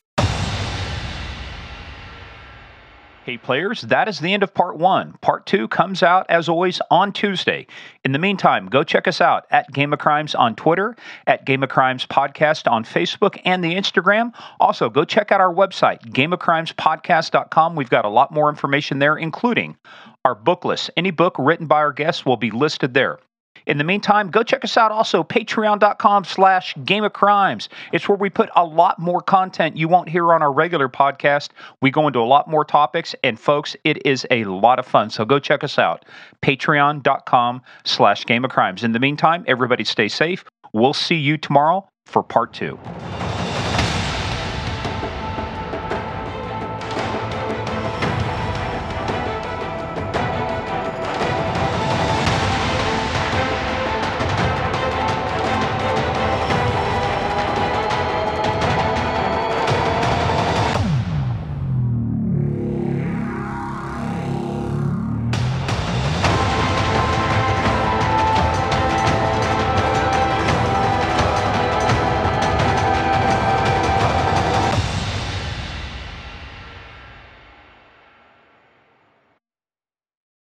Hey players, that is the end of part 1. Part 2 comes out, as always, on Tuesday. In the meantime, go check us out at Game of Crimes on Twitter, at Game of Crimes Podcast on Facebook and the Instagram. Also, go check out our website, gameofcrimespodcast.com. We've got a lot more information there, including our book list. Any book written by our guests will be listed there. In the meantime, go check us out also, patreon.com/Game of Crimes. It's where we put a lot more content you won't hear on our regular podcast. We go into a lot more topics, and folks, it is a lot of fun. So go check us out, patreon.com/Game of Crimes. In the meantime, everybody stay safe. We'll see you tomorrow for part 2.